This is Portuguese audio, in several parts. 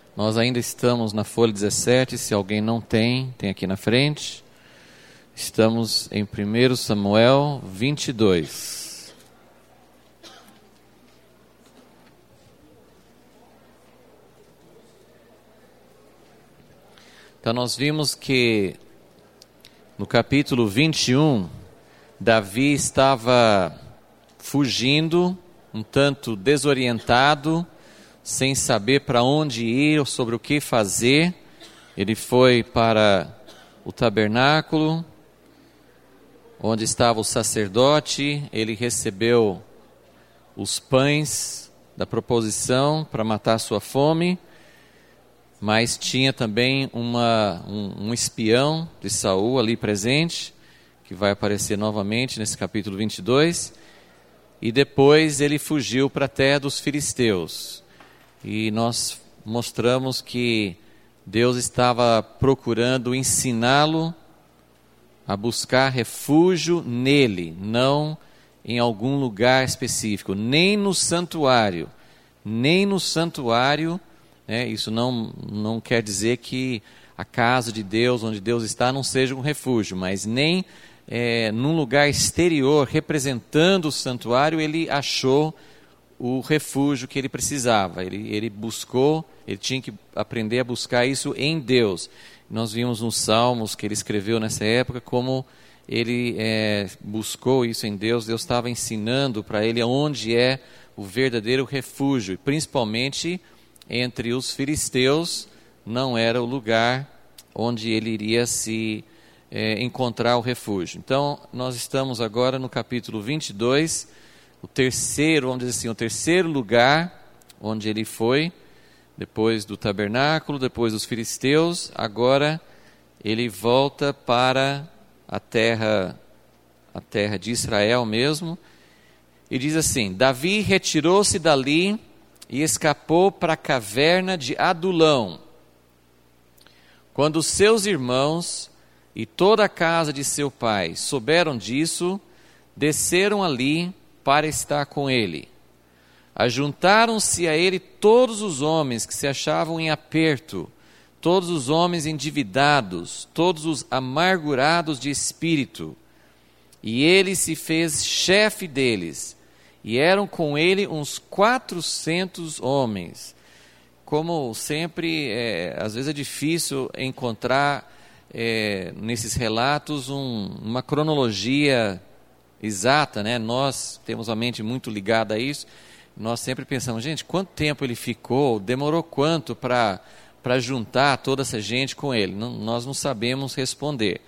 Nós ainda estamos na folha 17, se alguém não tem aqui na frente. Estamos em 1 Samuel 22. Então nós vimos que no capítulo 21, Davi estava fugindo, um tanto desorientado, sem saber para onde ir ou sobre o que fazer. Ele foi para o tabernáculo, onde estava o sacerdote. Ele recebeu os pães da proposição para matar sua fome, mas tinha também um espião de Saul ali presente, que vai aparecer novamente nesse capítulo 22, e depois ele fugiu para a terra dos filisteus. E nós mostramos que Deus estava procurando ensiná-lo a buscar refúgio nele, não em algum lugar específico, nem no santuário, isso não quer dizer que a casa de Deus, onde Deus está, não seja um refúgio, mas nem num lugar exterior, representando o santuário, ele achou o refúgio que ele precisava. Ele buscou, ele tinha que aprender a buscar isso em Deus. Nós vimos nos Salmos que ele escreveu nessa época como ele buscou isso em Deus. Deus estava ensinando para ele onde é o verdadeiro refúgio, principalmente entre os filisteus, não era o lugar onde ele iria se encontrar o refúgio. Então, nós estamos agora no capítulo 22, o terceiro lugar onde ele foi, depois do tabernáculo, depois dos filisteus. Agora ele volta para a terra de Israel mesmo, e diz assim: Davi retirou-se dali e escapou para a caverna de Adulão. Quando os seus irmãos e toda a casa de seu pai souberam disso, desceram ali para estar com ele. Ajuntaram-se a ele todos os homens que se achavam em aperto, todos os homens endividados, todos os amargurados de espírito. E ele se fez chefe deles, e eram com ele uns 400 homens. Como sempre, às vezes é difícil encontrar nesses relatos uma cronologia exata, né? Nós temos a mente muito ligada a isso. Nós sempre pensamos, gente, quanto tempo ele ficou? Demorou quanto para juntar toda essa gente com ele? Nós não sabemos responder.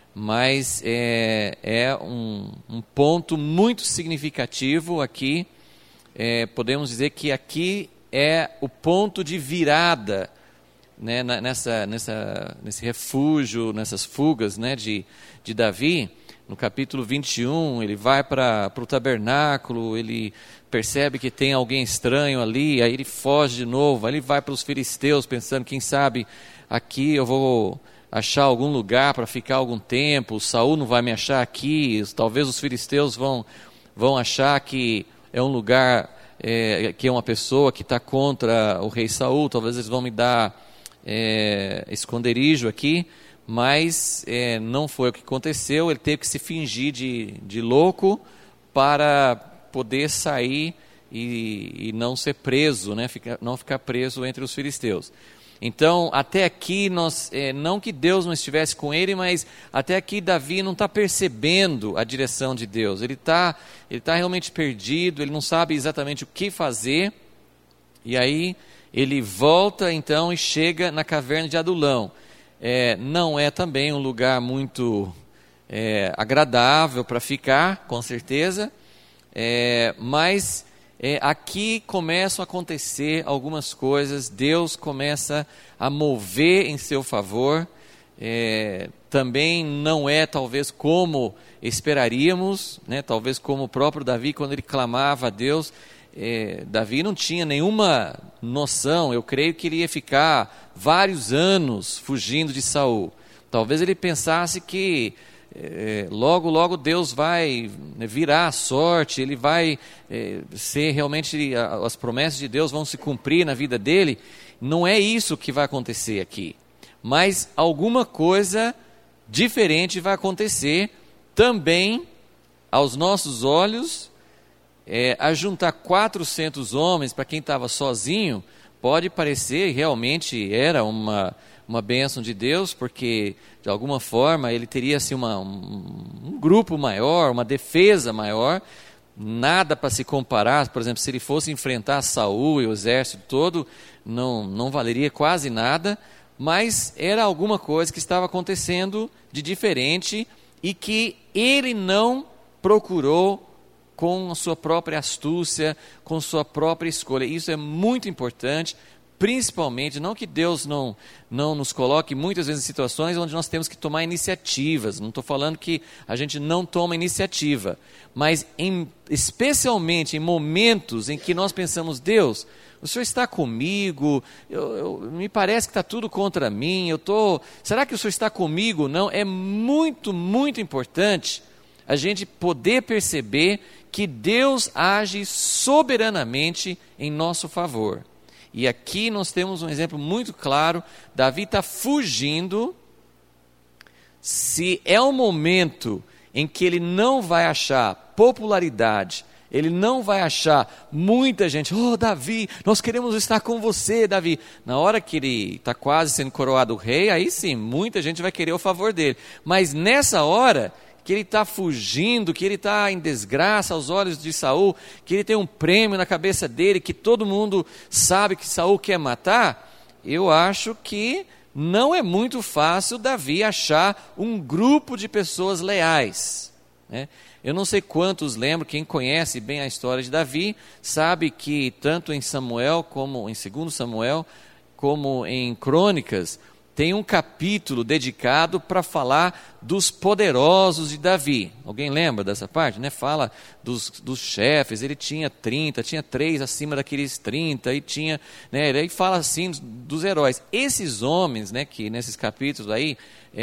Mas é um ponto muito significativo aqui. Podemos dizer que aqui é o ponto de virada, né, nesse refúgio, nessas fugas, né, de Davi. No capítulo 21, ele vai para o tabernáculo, ele percebe que tem alguém estranho ali, aí ele foge de novo, aí ele vai para os filisteus pensando, quem sabe aqui eu vou achar algum lugar para ficar algum tempo, Saul não vai me achar aqui, talvez os filisteus vão achar que é um lugar, que é uma pessoa que está contra o rei Saul, talvez eles vão me dar esconderijo aqui. Mas não foi o que aconteceu. Ele teve que se fingir de louco para poder sair e não ser preso, né? Não ficar preso entre os filisteus. Então, até aqui, não que Deus não estivesse com ele, mas até aqui Davi não está percebendo a direção de Deus. Ele tá realmente perdido, ele não sabe exatamente o que fazer. E aí ele volta então e chega na caverna de Adulão. Não é também um lugar muito agradável para ficar, com certeza, mas aqui começam a acontecer algumas coisas. Deus começa a mover em seu favor. Também não é talvez como esperaríamos, né? Talvez como o próprio Davi, quando ele clamava a Deus, Davi não tinha nenhuma noção. Eu creio que ele ia ficar vários anos fugindo de Saul. Talvez ele pensasse que logo Deus vai virar a sorte, ele vai ser realmente, as promessas de Deus vão se cumprir na vida dele. não é isso que vai acontecer aqui. Mas alguma coisa diferente vai acontecer também aos nossos olhos. Ajuntar 400 homens, para quem estava sozinho, pode parecer, realmente era uma bênção de Deus, porque de alguma forma ele teria assim, um grupo maior, uma defesa maior, nada para se comparar. Por exemplo, se ele fosse enfrentar Saul e o exército todo, não valeria quase nada, mas era alguma coisa que estava acontecendo de diferente e que ele não procurou com a sua própria astúcia, com sua própria escolha. Isso é muito importante, principalmente, não que Deus não nos coloque muitas vezes em situações onde nós temos que tomar iniciativas. Não estou falando que a gente não toma iniciativa, mas especialmente em momentos em que nós pensamos, Deus, o Senhor está comigo, me parece que está tudo contra mim, será que o Senhor está comigo? Não, é muito, muito importante a gente poder perceber que Deus age soberanamente em nosso favor. E aqui nós temos um exemplo muito claro. Davi está fugindo. Se é um momento em que ele não vai achar popularidade, ele não vai achar muita gente, Davi, nós queremos estar com você, Davi. Na hora que ele está quase sendo coroado rei, aí sim, muita gente vai querer o favor dele. Mas nessa hora que ele está fugindo, que ele está em desgraça aos olhos de Saul, que ele tem um prêmio na cabeça dele, que todo mundo sabe que Saul quer matar, eu acho que não é muito fácil Davi achar um grupo de pessoas leais, né? Eu não sei quantos lembram, quem conhece bem a história de Davi, sabe que tanto em Samuel, como em 2 Samuel, como em Crônicas, tem um capítulo dedicado para falar dos poderosos de Davi. Alguém lembra dessa parte? Né? Fala dos chefes, ele tinha 30, tinha 3 acima daqueles 30, e tinha, né, ele fala assim dos heróis. Esses homens, né, que nesses capítulos aí,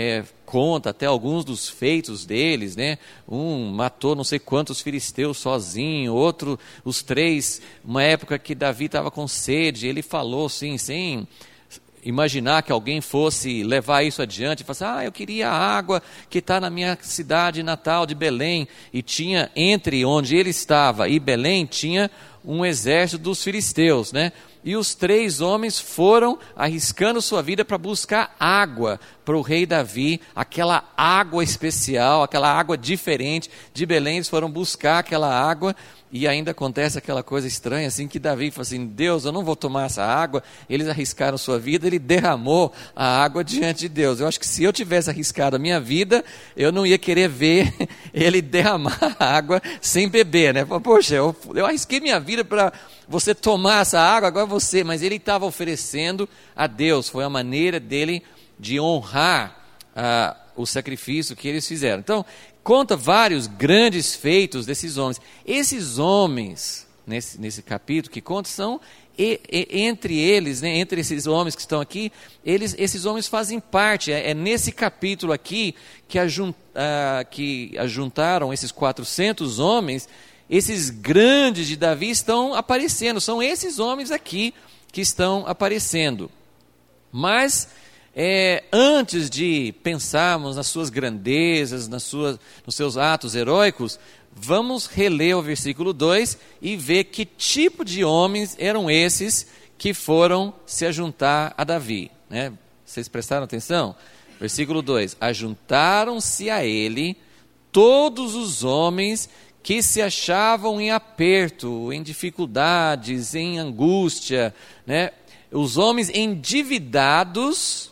conta até alguns dos feitos deles, né? Um matou não sei quantos filisteus sozinho, outro, os 3, uma época que Davi estava com sede, ele falou assim, sem imaginar que alguém fosse levar isso adiante, e falar assim, eu queria a água que está na minha cidade natal de Belém, e tinha entre onde ele estava e Belém, tinha um exército dos filisteus, né? E os 3 homens foram arriscando sua vida para buscar água para o rei Davi, aquela água especial, aquela água diferente de Belém. Eles foram buscar aquela água, e ainda acontece aquela coisa estranha, assim, que Davi fala assim, Deus, eu não vou tomar essa água. Eles arriscaram sua vida, ele derramou a água diante de Deus. Eu acho que se eu tivesse arriscado a minha vida, eu não ia querer ver ele derramar a água sem beber, né? Poxa, eu arrisquei minha vida para você tomar essa água, agora você. Mas ele estava oferecendo a Deus, foi a maneira dele de honrar o sacrifício que eles fizeram. Então, conta vários grandes feitos desses homens. Esses homens, nesse capítulo que conta, são entre eles, né, entre esses homens que estão aqui, esses homens fazem parte. É nesse capítulo aqui que ajuntaram esses 400 homens. Esses grandes de Davi estão aparecendo. São esses homens aqui que estão aparecendo. Mas antes de pensarmos nas suas grandezas, nos seus atos heróicos, vamos reler o versículo 2 e ver que tipo de homens eram esses que foram se ajuntar a Davi, né? Vocês prestaram atenção? Versículo 2: ajuntaram-se a ele todos os homens que se achavam em aperto, em dificuldades, em angústia, né? Os homens endividados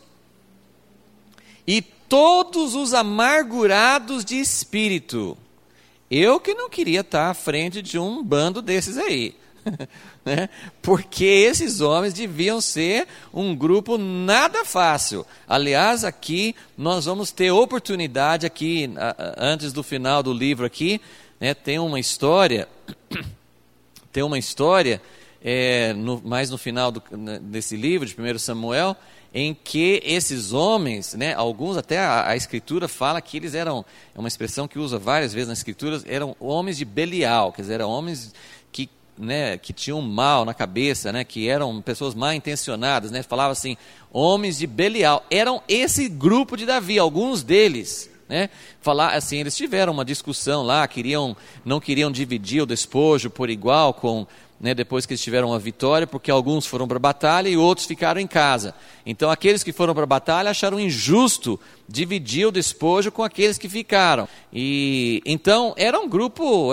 e todos os amargurados de espírito. Eu que não queria estar à frente de um bando desses aí, né? Porque esses homens deviam ser um grupo nada fácil. Aliás, aqui nós vamos ter oportunidade aqui, antes do final do livro aqui, né, tem uma história, mais no final desse livro de 1 Samuel, em que esses homens, né, alguns até a Escritura fala que eles eram, é uma expressão que usa várias vezes nas Escrituras, eram homens de Belial, quer dizer, eram homens que né, que tinham mal na cabeça, né, que eram pessoas mal intencionadas, né, falava assim, homens de Belial, eram esse grupo de Davi, alguns deles, né, falar assim, eles tiveram uma discussão lá, não queriam dividir o despojo por igual com, né, depois que eles tiveram uma vitória, porque alguns foram para a batalha e outros ficaram em casa. Então aqueles que foram para a batalha acharam injusto dividir o despojo com aqueles que ficaram. E então era um grupo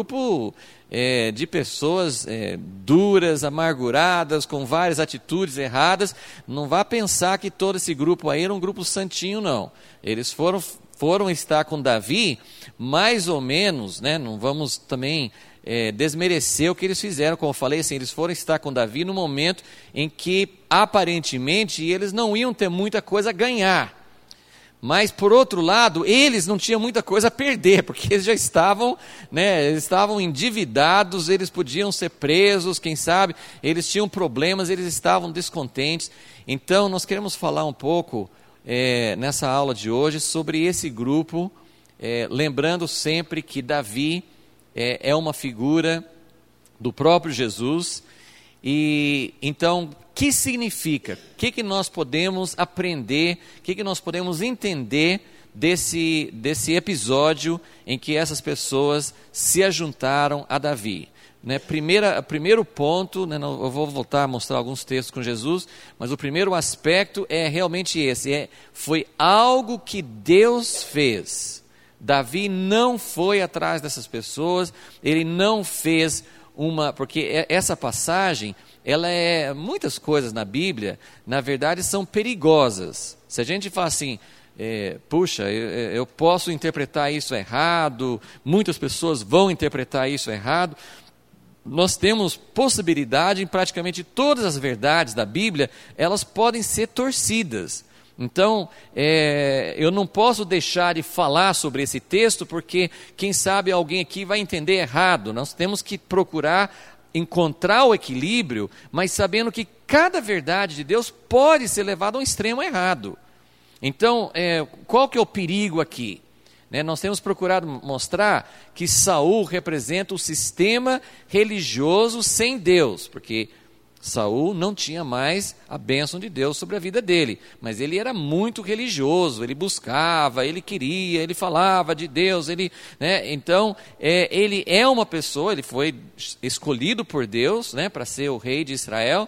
de pessoas duras, amarguradas, com várias atitudes erradas. Não vá pensar que todo esse grupo aí era um grupo santinho, não. Eles foram estar com Davi, mais ou menos, né, não vamos também desmerecer o que eles fizeram, como eu falei, assim, eles foram estar com Davi no momento em que, aparentemente, eles não iam ter muita coisa a ganhar. Mas, por outro lado, eles não tinham muita coisa a perder, porque eles já estavam, né, eles estavam endividados, eles podiam ser presos, quem sabe, eles tinham problemas, eles estavam descontentes. Então, nós queremos falar um pouco, nessa aula de hoje, sobre esse grupo, lembrando sempre que Davi é uma figura do próprio Jesus. E então, o que significa? O que nós podemos aprender? O que nós podemos entender desse episódio em que essas pessoas se ajuntaram a Davi? Né, primeiro ponto, né, eu vou voltar a mostrar alguns textos com Jesus, mas o primeiro aspecto é realmente esse, foi algo que Deus fez. Davi não foi atrás dessas pessoas, ele não fez porque essa passagem, muitas coisas na Bíblia, na verdade, são perigosas. Se a gente fala assim, puxa, eu posso interpretar isso errado, muitas pessoas vão interpretar isso errado, nós temos possibilidade em praticamente todas as verdades da Bíblia, elas podem ser torcidas. Então, eu não posso deixar de falar sobre esse texto, porque quem sabe alguém aqui vai entender errado. Nós temos que procurar encontrar o equilíbrio, mas sabendo que cada verdade de Deus pode ser levada a um extremo errado. Então, qual que é o perigo aqui? Nós temos procurado mostrar que Saul representa o sistema religioso sem Deus, porque Saul não tinha mais a bênção de Deus sobre a vida dele, mas ele era muito religioso, ele buscava, ele queria, ele falava de Deus, então ele é uma pessoa, ele foi escolhido por Deus, para ser o rei de Israel.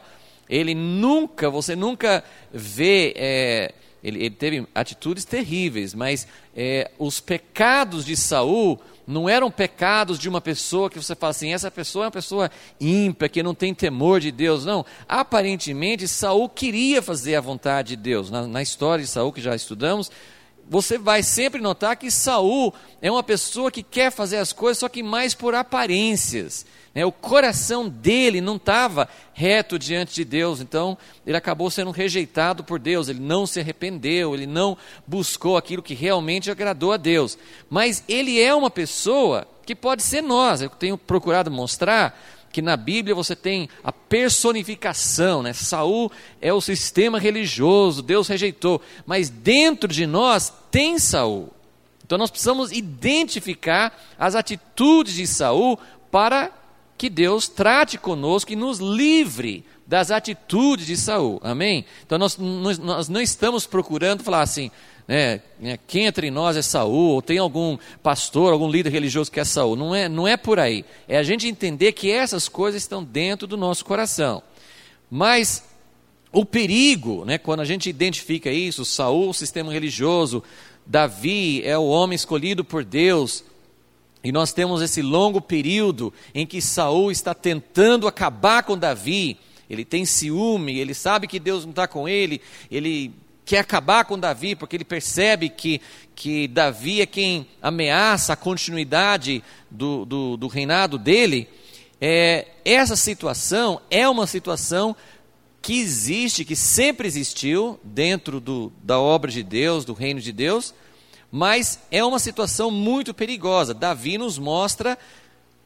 Você nunca vê, ele teve atitudes terríveis, mas os pecados de Saul não eram pecados de uma pessoa que você fala assim, essa pessoa é uma pessoa ímpia, que não tem temor de Deus. Não, aparentemente Saul queria fazer a vontade de Deus. Na história de Saul, que já estudamos, você vai sempre notar que Saul é uma pessoa que quer fazer as coisas, só que mais por aparências. O coração dele não estava reto diante de Deus, então ele acabou sendo rejeitado por Deus, ele não se arrependeu, ele não buscou aquilo que realmente agradou a Deus. Mas ele é uma pessoa que pode ser nós. Eu tenho procurado mostrar que na Bíblia você tem a personificação, Saul é o sistema religioso, Deus rejeitou, mas dentro de nós tem Saul. Então nós precisamos identificar as atitudes de Saul para que Deus trate conosco e nos livre das atitudes de Saul, amém? Então nós não estamos procurando falar assim, quem entre nós é Saul, ou tem algum pastor, algum líder religioso que é Saul, não é por aí, é a gente entender que essas coisas estão dentro do nosso coração. Mas o perigo, quando a gente identifica isso, Saul, o sistema religioso, Davi é o homem escolhido por Deus, e nós temos esse longo período em que Saul está tentando acabar com Davi, ele tem ciúme, ele sabe que Deus não está com ele quer acabar com Davi, porque ele percebe que Davi é quem ameaça a continuidade do reinado dele. Essa situação é uma situação que existe, que sempre existiu dentro da obra de Deus, do reino de Deus, mas é uma situação muito perigosa. Davi nos mostra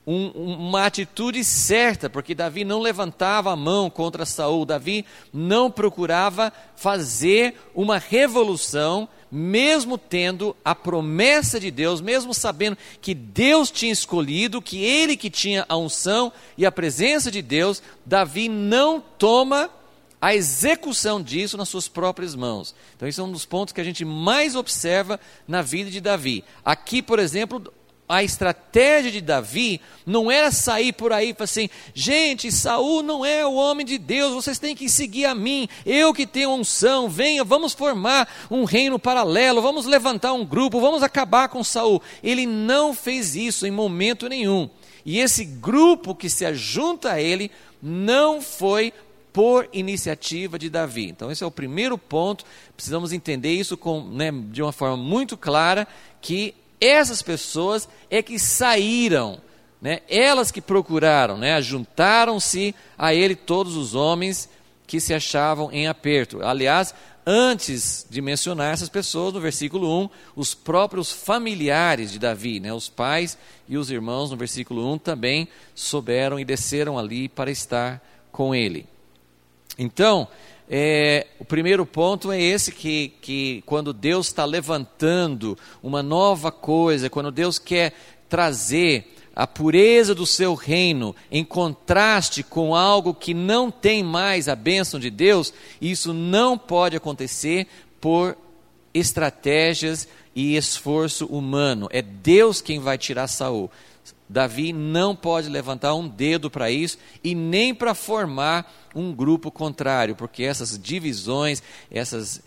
uma atitude certa, porque Davi não levantava a mão contra Saul, Davi não procurava fazer uma revolução, mesmo tendo a promessa de Deus, mesmo sabendo que Deus tinha escolhido, que ele que tinha a unção e a presença de Deus, Davi não toma a execução disso nas suas próprias mãos. Então esse é um dos pontos que a gente mais observa na vida de Davi. Aqui, por exemplo, a estratégia de Davi não era sair por aí e falar assim: gente, Saul não é o homem de Deus, vocês têm que seguir a mim, eu que tenho unção, venha, vamos formar um reino paralelo, vamos levantar um grupo, vamos acabar com Saul. Ele não fez isso em momento nenhum. E esse grupo que se ajunta a ele não foi por iniciativa de Davi. Então esse é o primeiro ponto, precisamos entender isso de uma forma muito clara, que essas pessoas é que saíram, elas que procuraram, juntaram-se a ele todos os homens que se achavam em aperto. Aliás, antes de mencionar essas pessoas, no versículo 1, os próprios familiares de Davi, os pais e os irmãos, no versículo 1, também souberam e desceram ali para estar com ele. Então, o primeiro ponto é esse, que quando Deus está levantando uma nova coisa, quando Deus quer trazer a pureza do seu reino em contraste com algo que não tem mais a bênção de Deus, isso não pode acontecer por estratégias e esforço humano. É Deus quem vai tirar Saul. Davi não pode levantar um dedo para isso e nem para formar um grupo contrário, porque essas divisões, essas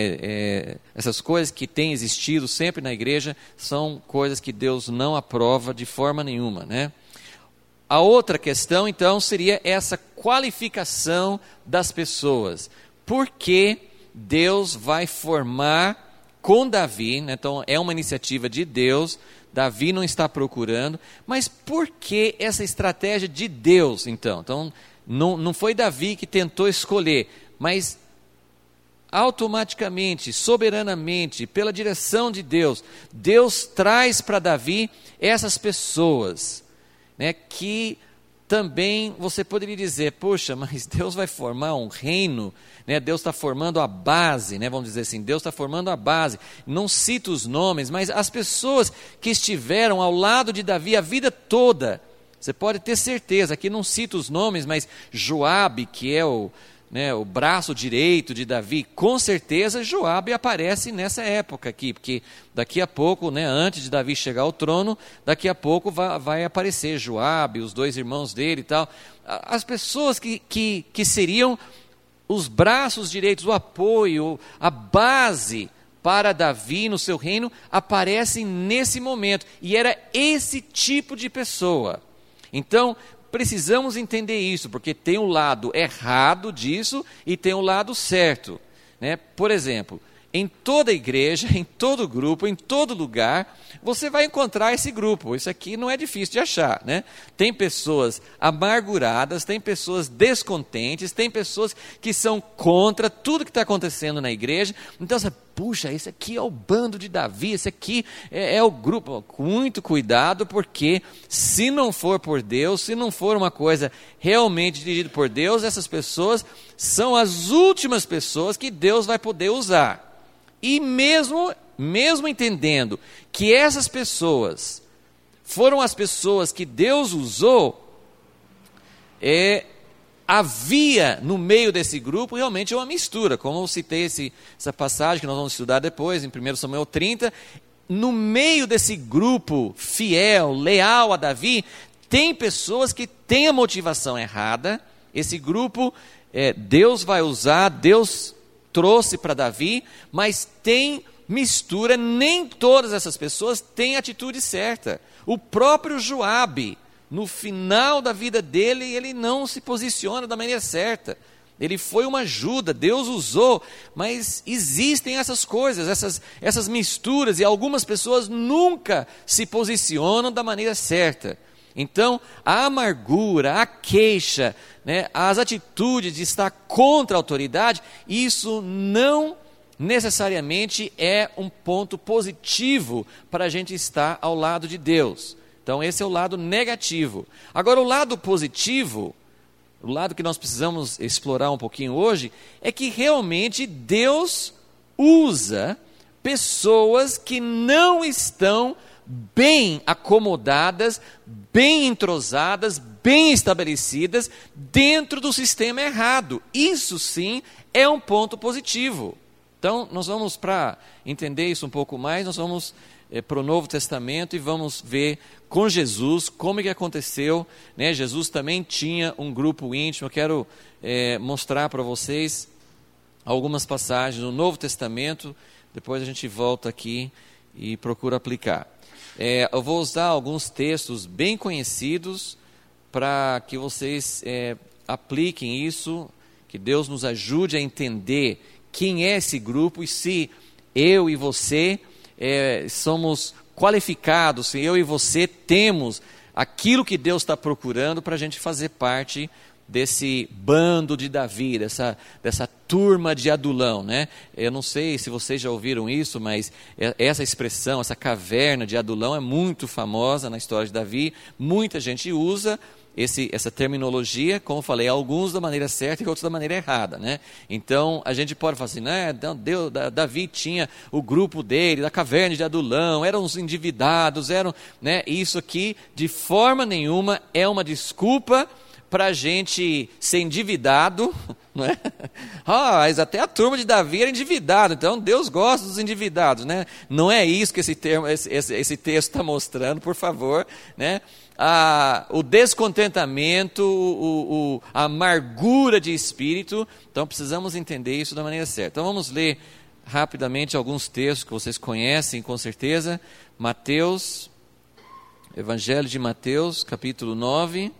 coisas que têm existido sempre na igreja, são coisas que Deus não aprova de forma nenhuma, A outra questão, então, seria essa qualificação das pessoas. Por que Deus vai formar com Davi, então é uma iniciativa de Deus, Davi não está procurando, mas por que essa estratégia de Deus, então? Então, não foi Davi que tentou escolher, mas automaticamente, soberanamente, pela direção de Deus, Deus traz para Davi essas pessoas, que também você poderia dizer: poxa, mas Deus vai formar um reino, Deus está formando a base, vamos dizer assim, Deus está formando a base. Não cito os nomes, mas as pessoas que estiveram ao lado de Davi a vida toda, você pode ter certeza, aqui não cito os nomes, mas Joabe, que é o braço direito de Davi, com certeza Joabe aparece nessa época aqui, porque daqui a pouco, antes de Davi chegar ao trono, daqui a pouco vai aparecer Joabe, os dois irmãos dele e tal. As pessoas que seriam os braços direitos, o apoio, a base para Davi no seu reino, aparecem nesse momento, e era esse tipo de pessoa. Então, precisamos entender isso, porque tem um lado errado disso e tem um lado certo. Por exemplo, em toda igreja, em todo grupo, em todo lugar, você vai encontrar esse grupo. Isso aqui não é difícil de achar. Tem pessoas amarguradas, tem pessoas descontentes, tem pessoas que são contra tudo que está acontecendo na igreja. Então você, puxa, esse aqui é o bando de Davi, esse aqui é o grupo. Muito cuidado, porque se não for por Deus, se não for uma coisa realmente dirigida por Deus, essas pessoas são as últimas pessoas que Deus vai poder usar. E mesmo entendendo que essas pessoas foram as pessoas que Deus usou, havia no meio desse grupo realmente uma mistura, como eu citei essa passagem que nós vamos estudar depois, em 1 Samuel 30, no meio desse grupo fiel, leal a Davi, tem pessoas que têm a motivação errada. Esse grupo, Deus vai usar, Deus trouxe para Davi, mas tem mistura, nem todas essas pessoas têm a atitude certa. O próprio Joabe, no final da vida dele, ele não se posiciona da maneira certa. Ele foi uma ajuda, Deus usou, mas existem essas coisas, essas misturas, e algumas pessoas nunca se posicionam da maneira certa. Então, a amargura, a queixa, as atitudes de estar contra a autoridade, isso não necessariamente é um ponto positivo para a gente estar ao lado de Deus. Então esse é o lado negativo. Agora o lado positivo, o lado que nós precisamos explorar um pouquinho hoje, é que realmente Deus usa pessoas que não estão bem acomodadas, bem entrosadas, bem estabelecidas dentro do sistema errado. Isso sim é um ponto positivo. Então nós vamos, para entender isso um pouco mais, nós vamos para o Novo Testamento e vamos ver com Jesus como que aconteceu, né? Jesus também tinha um grupo íntimo. Eu quero mostrar para vocês algumas passagens no Novo Testamento, depois a gente volta aqui e procura aplicar. Eu vou usar alguns textos bem conhecidos para que vocês apliquem isso, que Deus nos ajude a entender quem é esse grupo e se eu e você somos qualificados, se eu e você temos aquilo que Deus está procurando para a gente fazer parte desse bando de Davi, dessa turma de Adulão, né? Eu não sei se vocês já ouviram isso, mas essa expressão, essa caverna de Adulão é muito famosa na história de Davi. Muita gente usa essa terminologia, como eu falei, alguns da maneira certa e outros da maneira errada, né? Então a gente pode falar assim, né? Davi tinha o grupo dele, da caverna de Adulão, eram os endividados, né? Isso aqui de forma nenhuma é uma desculpa para a gente ser endividado, não é? Mas até a turma de Davi era endividada, então Deus gosta dos endividados, né? Não é isso que esse texto está mostrando, por favor, né? O descontentamento, a amargura de espírito. Então precisamos entender isso da maneira certa. Então vamos ler rapidamente alguns textos que vocês conhecem com certeza. Evangelho de Mateus, capítulo 9.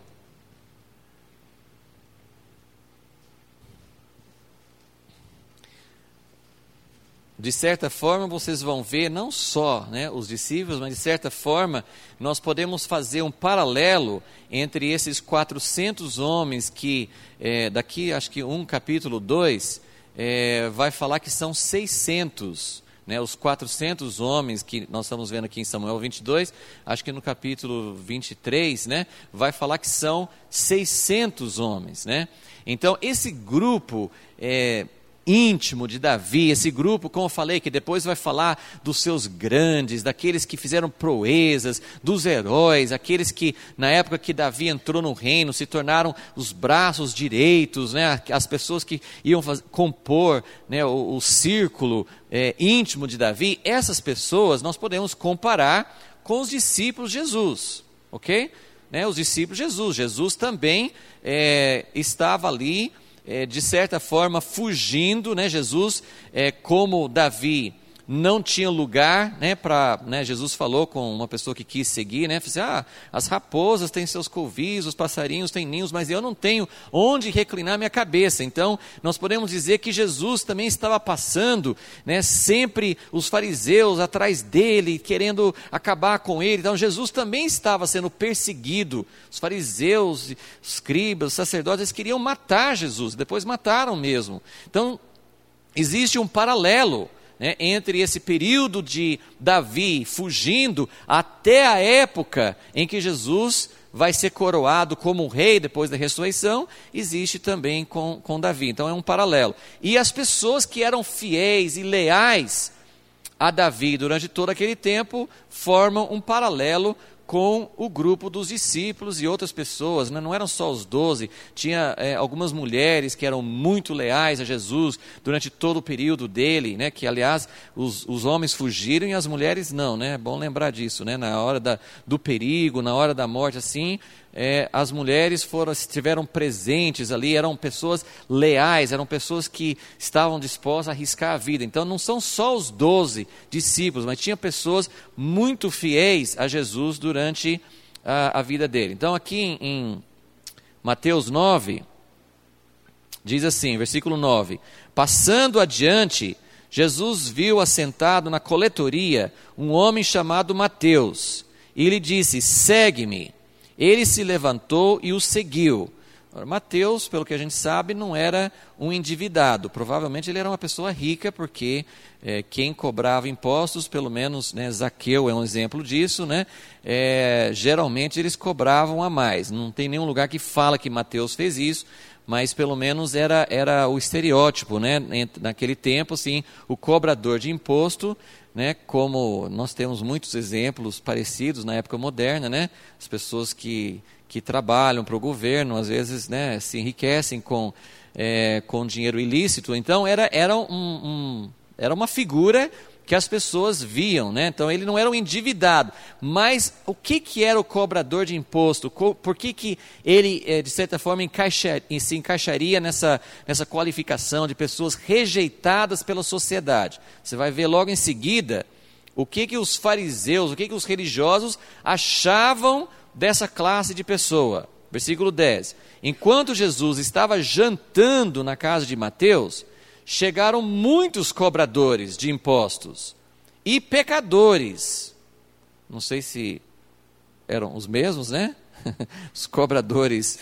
De certa forma, vocês vão ver, não só, né, os discípulos, mas de certa forma, nós podemos fazer um paralelo entre esses 400 homens que, daqui, acho que capítulo 2, vai falar que são 600, né, os 400 homens que nós estamos vendo aqui em Samuel 22, acho que no capítulo 23, né, vai falar que são 600 homens, né? Então, esse grupo íntimo de Davi, esse grupo, como eu falei, que depois vai falar dos seus grandes, daqueles que fizeram proezas, dos heróis, aqueles que na época que Davi entrou no reino se tornaram os braços direitos, né? As pessoas que iam compor, né, o círculo íntimo de Davi. Essas pessoas nós podemos comparar com os discípulos de Jesus, ok? Né, os discípulos de Jesus também estava ali, de certa forma fugindo, né? Jesus, como Davi não tinha lugar, né, Jesus falou com uma pessoa que quis seguir, né, assim, as raposas têm seus covis, os passarinhos têm ninhos, mas eu não tenho onde reclinar minha cabeça. Então nós podemos dizer que Jesus também estava passando, né, sempre os fariseus atrás dele, querendo acabar com ele. Então Jesus também estava sendo perseguido. Os fariseus, os escribas, os sacerdotes, eles queriam matar Jesus, depois mataram mesmo. Então existe um paralelo, né, entre esse período de Davi fugindo até a época em que Jesus vai ser coroado como rei depois da ressurreição. Existe também com Davi. Então é um paralelo. E as pessoas que eram fiéis e leais a Davi durante todo aquele tempo formam um paralelo com o grupo dos discípulos e outras pessoas, né? Não eram só os 12, tinha algumas mulheres que eram muito leais a Jesus durante todo o período dele, né? Que aliás os homens fugiram e as mulheres não, né? É bom lembrar disso, né? Na hora do perigo, na hora da morte, assim, as mulheres estiveram presentes ali, eram pessoas leais, eram pessoas que estavam dispostas a arriscar a vida. Então não são só os 12 discípulos, mas tinha pessoas muito fiéis a Jesus durante a vida dele. Então aqui em Mateus 9, diz assim, versículo 9: passando adiante, Jesus viu assentado na coletoria um homem chamado Mateus, e lhe disse: segue-me. Ele se levantou e o seguiu. Mateus, pelo que a gente sabe, não era um endividado. Provavelmente ele era uma pessoa rica, porque quem cobrava impostos, pelo menos, né, Zaqueu é um exemplo disso, né, geralmente eles cobravam a mais. Não tem nenhum lugar que fala que Mateus fez isso, mas pelo menos era o estereótipo, né, naquele tempo, assim, o cobrador de imposto, né, como nós temos muitos exemplos parecidos na época moderna, né, as pessoas que trabalham para o governo, às vezes, né, se enriquecem com dinheiro ilícito. Então, era uma figura que as pessoas viam, né? Então, ele não era um endividado. Mas o que era o cobrador de imposto? Por que ele, de certa forma, se encaixaria nessa qualificação de pessoas rejeitadas pela sociedade? Você vai ver logo em seguida o que os fariseus, o que os religiosos achavam dessa classe de pessoa. Versículo 10. Enquanto Jesus estava jantando na casa de Mateus, chegaram muitos cobradores de impostos e pecadores. Não sei se eram os mesmos, né? Os cobradores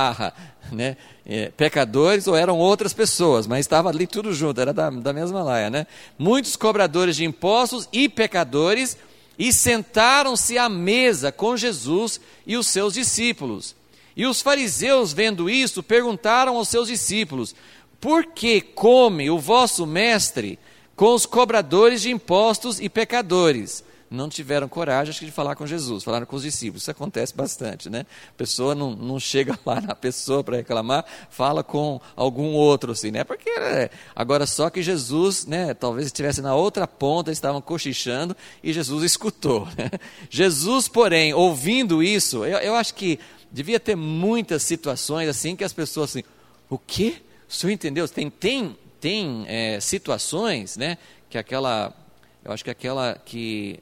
né? Pecadores, ou eram outras pessoas, mas estava ali tudo junto, era da mesma laia, né? Muitos cobradores de impostos e pecadores, e sentaram-se à mesa com Jesus e os seus discípulos. E os fariseus, vendo isso, perguntaram aos seus discípulos: por que come o vosso mestre com os cobradores de impostos e pecadores? Não tiveram coragem, acho que, de falar com Jesus, falaram com os discípulos. Isso acontece bastante, né? A pessoa não chega lá na pessoa para reclamar, fala com algum outro, assim, né? Porque, agora só que Jesus, né, talvez estivesse na outra ponta, estavam cochichando, e Jesus escutou, né? Jesus, porém, ouvindo isso, eu acho que devia ter muitas situações assim, que as pessoas assim, o quê? O senhor entendeu? Tem situações, né, eu acho que aquela que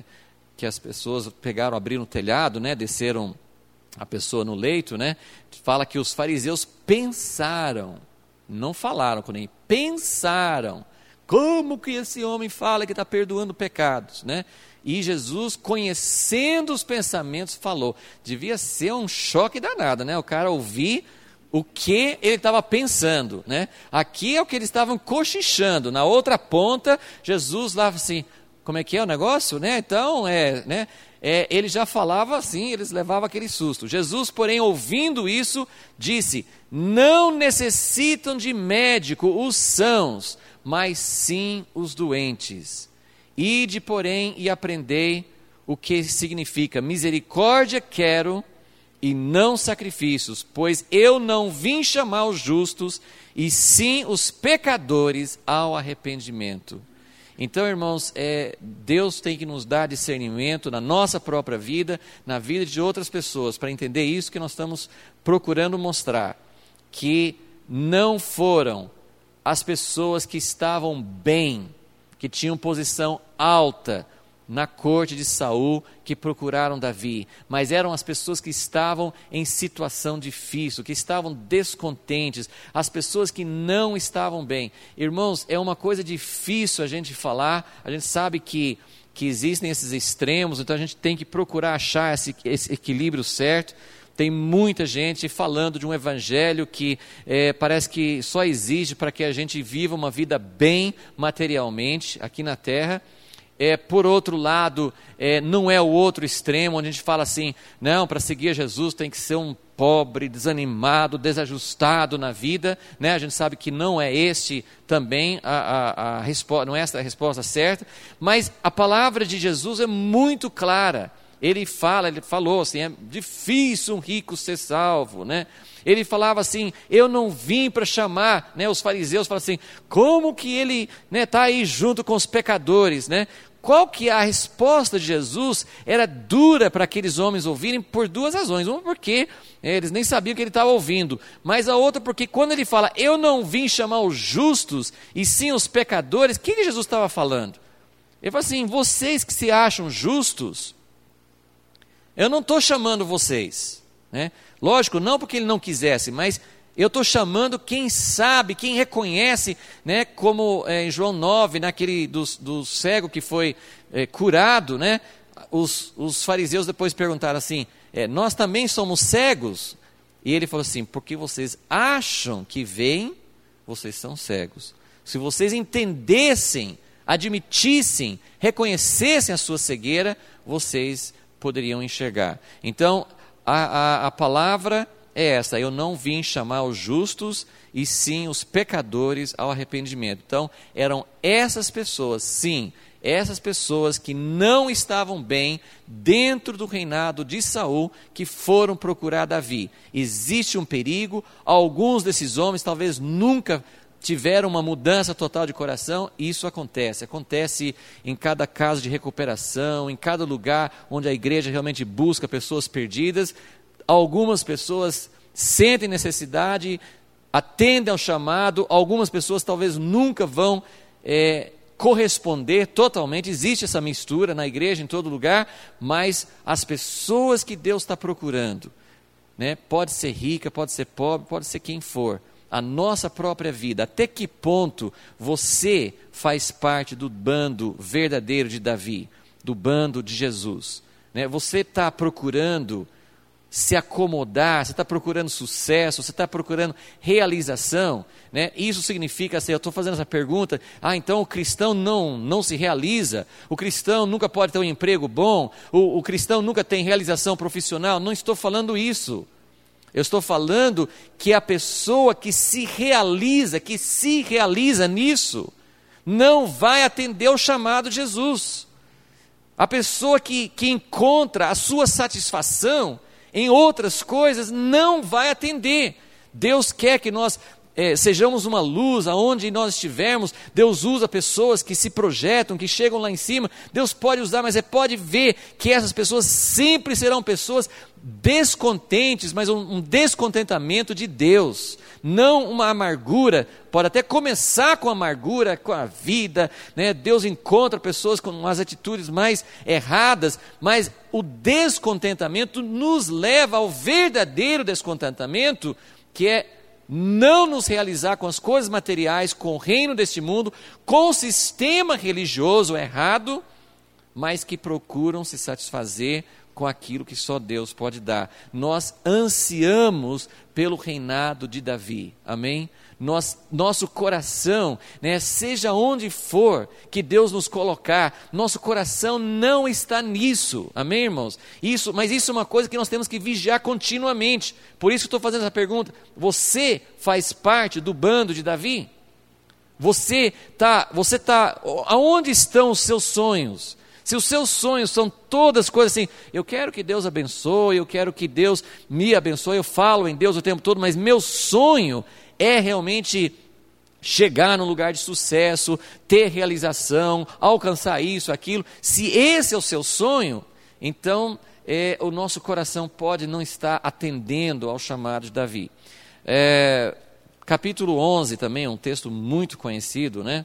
as pessoas pegaram, abriram o telhado, né, desceram a pessoa no leito, né, fala que os fariseus pensaram, não falaram com ninguém, pensaram, como que esse homem fala que está perdoando pecados, né? E Jesus, conhecendo os pensamentos, falou. Devia ser um choque danado, né? O cara ouvir o que ele estava pensando, né? Aqui é o que eles estavam cochichando. Na outra ponta, Jesus lá assim, como é que é o negócio, né? Então, ele já falava assim, eles levavam aquele susto. Jesus, porém, ouvindo isso, disse: não necessitam de médico os sãos, mas sim os doentes. Ide, porém, e aprendei o que significa misericórdia quero e não sacrifícios, pois eu não vim chamar os justos, e sim os pecadores ao arrependimento. Então, irmãos, Deus tem que nos dar discernimento na nossa própria vida, na vida de outras pessoas, para entender isso que nós estamos procurando mostrar, que não foram as pessoas que estavam bem, que tinham posição alta na corte de Saul, que procuraram Davi, mas eram as pessoas que estavam em situação difícil, que estavam descontentes, as pessoas que não estavam bem. Irmãos, é uma coisa difícil a gente falar, a gente sabe que existem esses extremos, então a gente tem que procurar achar esse equilíbrio certo. Tem muita gente falando de um evangelho que parece que só existe para que a gente viva uma vida bem materialmente aqui na terra. Por outro lado, não é o outro extremo, onde a gente fala assim, não, para seguir a Jesus tem que ser um pobre, desanimado, desajustado na vida, né? A gente sabe que não é este também a resposta, não é essa a resposta certa, mas a palavra de Jesus é muito clara. Ele falou assim, é difícil um rico ser salvo, né? Ele falava assim, eu não vim para chamar, né? Os fariseus falam assim, como que ele está aí junto com os pecadores, né? Qual que é a resposta de Jesus? Era dura para aqueles homens ouvirem por duas razões. Uma porque eles nem sabiam o que ele estava ouvindo, mas a outra porque quando ele fala, eu não vim chamar os justos e sim os pecadores, o que Jesus estava falando? Ele fala assim, vocês que se acham justos, eu não estou chamando vocês, né? Lógico, não porque ele não quisesse, mas eu estou chamando quem sabe, quem reconhece, né? Como em João 9, naquele do cego que foi curado, né? Os fariseus depois perguntaram assim, nós também somos cegos? E ele falou assim: porque vocês acham que veem, vocês são cegos. Se vocês entendessem, admitissem, reconhecessem a sua cegueira, vocês poderiam enxergar. Então, a palavra é essa: eu não vim chamar os justos, e sim os pecadores ao arrependimento. Então, eram essas pessoas, sim, essas pessoas que não estavam bem dentro do reinado de Saul, que foram procurar Davi. Existe um perigo, alguns desses homens talvez nunca tiveram uma mudança total de coração, e isso acontece em cada caso de recuperação, em cada lugar onde a igreja realmente busca pessoas perdidas. Algumas pessoas sentem necessidade, atendem ao chamado, algumas pessoas talvez nunca vão corresponder totalmente. Existe essa mistura na igreja, em todo lugar, mas as pessoas que Deus está procurando, né, pode ser rica, pode ser pobre, pode ser quem for, a nossa própria vida, até que ponto você faz parte do bando verdadeiro de Davi, do bando de Jesus, né? Você está procurando se acomodar, você está procurando sucesso, você está procurando realização, né? Isso significa assim, eu estou fazendo essa pergunta, então o cristão não se realiza, o cristão nunca pode ter um emprego bom, o cristão nunca tem realização profissional. Não estou falando isso. Eu estou falando que a pessoa que se realiza nisso, não vai atender ao chamado de Jesus. A pessoa que encontra a sua satisfação em outras coisas, não vai atender. Deus quer que nós sejamos uma luz aonde nós estivermos. Deus usa pessoas que se projetam, que chegam lá em cima. Deus pode usar, mas pode ver que essas pessoas sempre serão pessoas descontentes, mas um descontentamento de Deus, não uma amargura. Pode até começar com amargura, com a vida, né? Deus encontra pessoas com as atitudes mais erradas, mas o descontentamento nos leva ao verdadeiro descontentamento, que é não nos realizar com as coisas materiais, com o reino deste mundo, com o sistema religioso errado, mas que procuram se satisfazer com aquilo que só Deus pode dar. Nós ansiamos pelo reinado de Davi, amém? Nosso coração, né, seja onde for que Deus nos colocar, nosso coração não está nisso, amém, irmãos? Mas isso é uma coisa que nós temos que vigiar continuamente. Por isso que estou fazendo essa pergunta: você faz parte do bando de Davi? Você tá, aonde estão os seus sonhos? Se os seus sonhos são todas coisas assim, eu quero que Deus abençoe, eu quero que Deus me abençoe, eu falo em Deus o tempo todo, mas meu sonho é realmente chegar num lugar de sucesso, ter realização, alcançar isso, aquilo. Se esse é o seu sonho, então o nosso coração pode não estar atendendo ao chamado de Davi. Capítulo 11 também é um texto muito conhecido, né?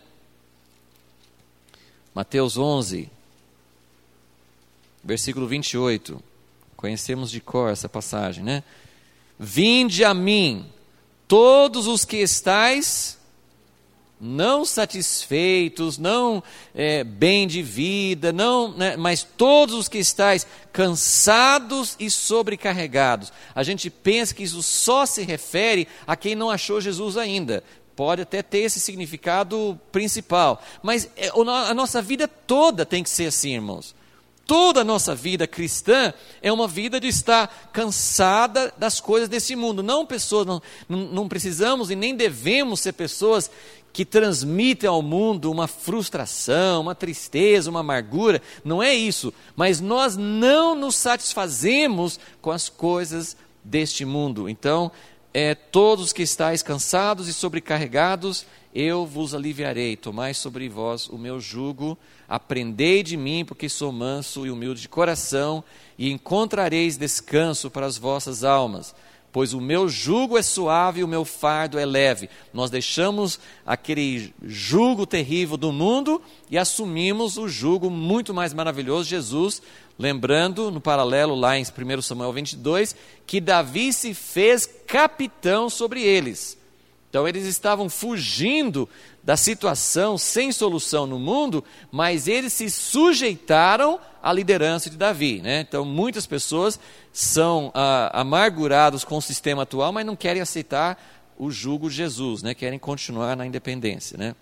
Mateus 11, versículo 28, conhecemos de cor essa passagem, né? Vinde a mim, todos os que estáis não satisfeitos, não bem de vida, né, mas todos os que estáis cansados e sobrecarregados. A gente pensa que isso só se refere a quem não achou Jesus ainda. Pode até ter esse significado principal, mas a nossa vida toda tem que ser assim, irmãos. Toda a nossa vida cristã é uma vida de estar cansada das coisas desse mundo. Não precisamos e nem devemos ser pessoas que transmitem ao mundo uma frustração, uma tristeza, uma amargura. Não é isso. Mas nós não nos satisfazemos com as coisas deste mundo. Então, todos que estáis cansados e sobrecarregados, eu vos aliviarei. Tomai sobre vós o meu jugo, aprendei de mim, porque sou manso e humilde de coração, e encontrareis descanso para as vossas almas, pois o meu jugo é suave e o meu fardo é leve. Nós deixamos aquele jugo terrível do mundo e assumimos o jugo muito mais maravilhoso, Jesus, lembrando no paralelo lá em 1 Samuel 22, que Davi se fez capitão sobre eles. Então eles estavam fugindo da situação sem solução no mundo, mas eles se sujeitaram à liderança de Davi, né? Então muitas pessoas são amargurados com o sistema atual, mas não querem aceitar o jugo de Jesus, né? Querem continuar na independência, né?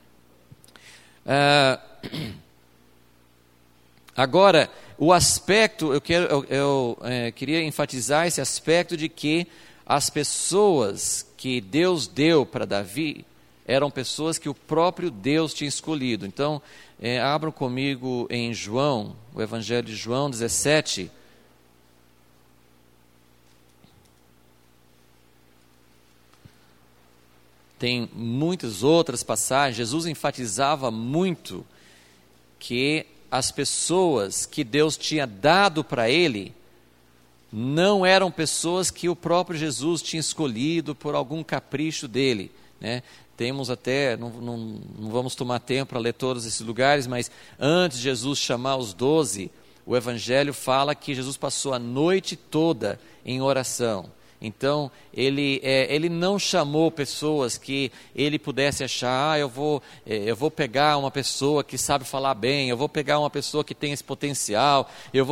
Agora, o aspecto, eu queria enfatizar esse aspecto de que as pessoas que Deus deu para Davi eram pessoas que o próprio Deus tinha escolhido. Então, abram comigo em João, o Evangelho de João 17. Tem muitas outras passagens. Jesus enfatizava muito que as pessoas que Deus tinha dado para ele não eram pessoas que o próprio Jesus tinha escolhido por algum capricho dele, né? Temos até, não vamos tomar tempo para ler todos esses lugares, mas antes de Jesus chamar os 12, o Evangelho fala que Jesus passou a noite toda em oração. Então, ele não chamou pessoas que ele pudesse achar, eu vou pegar uma pessoa que sabe falar bem, eu vou pegar uma pessoa que tem esse potencial,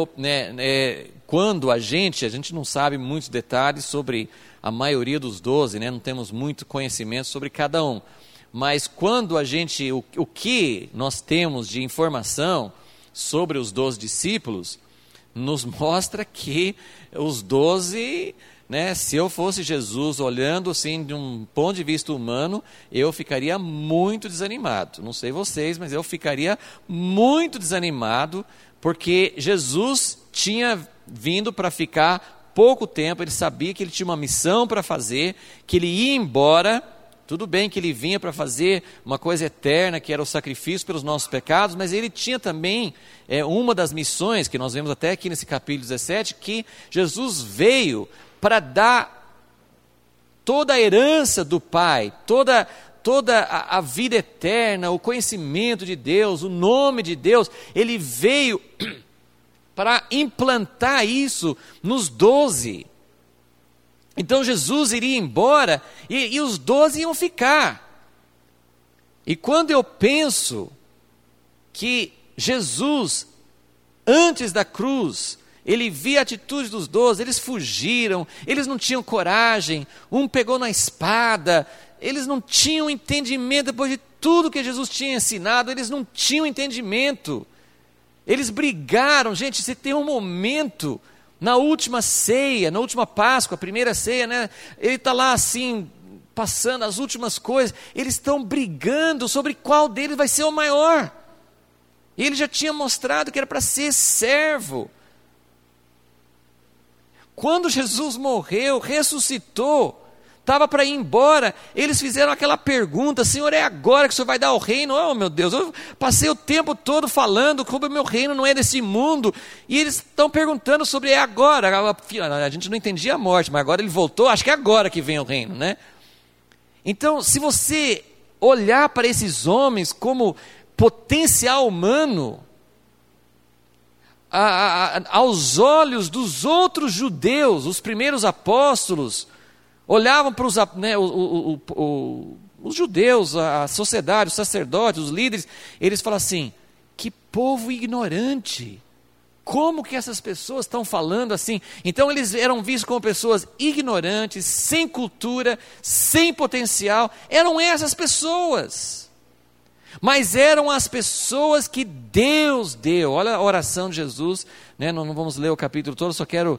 quando a gente não sabe muitos detalhes sobre a maioria dos 12, né? Não temos muito conhecimento sobre cada um. Mas quando o que nós temos de informação sobre os 12 discípulos, nos mostra que os 12... né, se eu fosse Jesus, olhando assim de um ponto de vista humano, eu ficaria muito desanimado. Não sei vocês, mas eu ficaria muito desanimado, porque Jesus tinha vindo para ficar pouco tempo, ele sabia que ele tinha uma missão para fazer, que ele ia embora. Tudo bem que ele vinha para fazer uma coisa eterna, que era o sacrifício pelos nossos pecados, mas ele tinha também uma das missões, que nós vemos até aqui nesse capítulo 17, que Jesus veio para dar toda a herança do Pai, toda a vida eterna, o conhecimento de Deus, o nome de Deus. Ele veio para implantar isso nos 12. Então Jesus iria embora e os 12 iam ficar. E quando eu penso que Jesus, antes da cruz, ele via a atitude dos 12, eles fugiram, eles não tinham coragem, um pegou na espada, eles não tinham entendimento, depois de tudo que Jesus tinha ensinado, eles não tinham entendimento, eles brigaram. Gente, você tem um momento, na última ceia, na última Páscoa, a primeira ceia, né? Ele está lá assim, passando as últimas coisas, eles estão brigando sobre qual deles vai ser o maior, e ele já tinha mostrado que era para ser servo. Quando Jesus morreu, ressuscitou, estava para ir embora, eles fizeram aquela pergunta: Senhor, é agora que o Senhor vai dar o reino? Oh meu Deus, eu passei o tempo todo falando como o meu reino não é desse mundo, e eles estão perguntando sobre é agora. A gente não entendia a morte, mas agora ele voltou, acho que é agora que vem o reino, né? Então, se você olhar para esses homens como potencial humano, aos olhos dos outros judeus, os primeiros apóstolos, olhavam para os judeus, a sociedade, os sacerdotes, os líderes, eles falavam assim: que povo ignorante, como que essas pessoas estão falando assim? Então eles eram vistos como pessoas ignorantes, sem cultura, sem potencial. Eram essas pessoas. Mas eram as pessoas que Deus deu. Olha a oração de Jesus, né? Não vamos ler o capítulo todo, só quero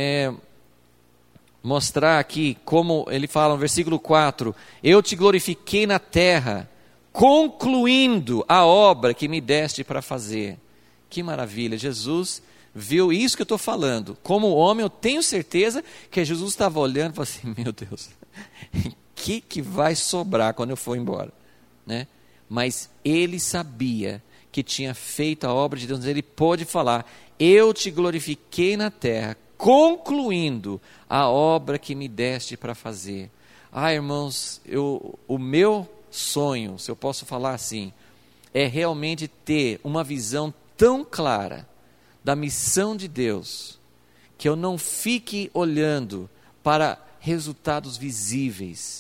mostrar aqui como ele fala no versículo 4: eu te glorifiquei na terra, concluindo a obra que me deste para fazer. Que maravilha, Jesus viu isso que eu estou falando. Como homem, eu tenho certeza que Jesus estava olhando e falou assim: meu Deus, o que vai sobrar quando eu for embora, né? Mas ele sabia que tinha feito a obra de Deus. Ele pôde falar: eu te glorifiquei na terra, concluindo a obra que me deste para fazer. Irmãos, o meu sonho, se eu posso falar assim, é realmente ter uma visão tão clara da missão de Deus, que eu não fique olhando para resultados visíveis,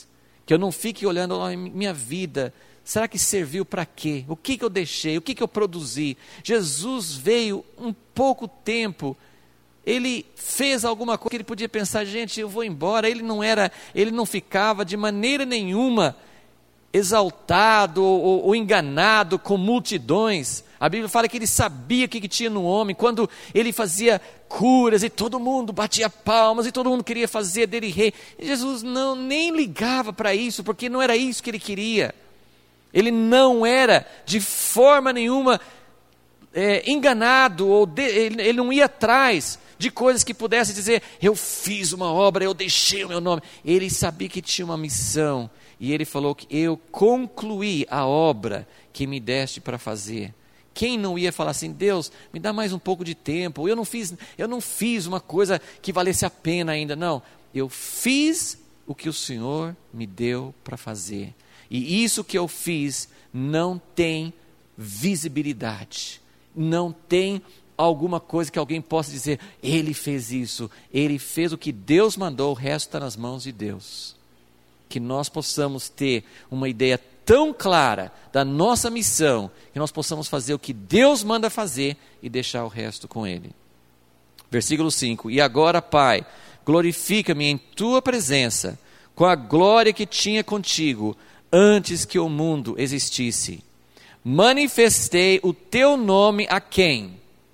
Que eu não fique olhando minha vida, será que serviu para quê? O que eu deixei? O que eu produzi? Jesus veio um pouco tempo, ele fez alguma coisa que ele podia pensar, gente, eu vou embora. Ele não ficava de maneira nenhuma exaltado ou enganado com multidões. A Bíblia fala que ele sabia o que tinha no homem, quando ele fazia curas e todo mundo batia palmas e todo mundo queria fazer dele rei. Jesus nem ligava para isso, porque não era isso que ele queria. Ele não era de forma nenhuma enganado, ele não ia atrás de coisas que pudesse dizer, eu fiz uma obra, eu deixei o meu nome. Ele sabia que tinha uma missão, e ele falou que eu concluí a obra que me deste para fazer. Quem não ia falar assim, Deus, me dá mais um pouco de tempo, eu não fiz uma coisa que valesse a pena ainda. Não, eu fiz o que o Senhor me deu para fazer. E isso que eu fiz não tem visibilidade, não tem alguma coisa que alguém possa dizer, ele fez isso, ele fez o que Deus mandou, o resto está nas mãos de Deus. Que nós possamos ter uma ideia tão clara da nossa missão, que nós possamos fazer o que Deus manda fazer e deixar o resto com Ele. Versículo 5, e agora, Pai, glorifica-me em Tua presença, com a glória que tinha contigo, antes que o mundo existisse. Manifestei o Teu nome a quem?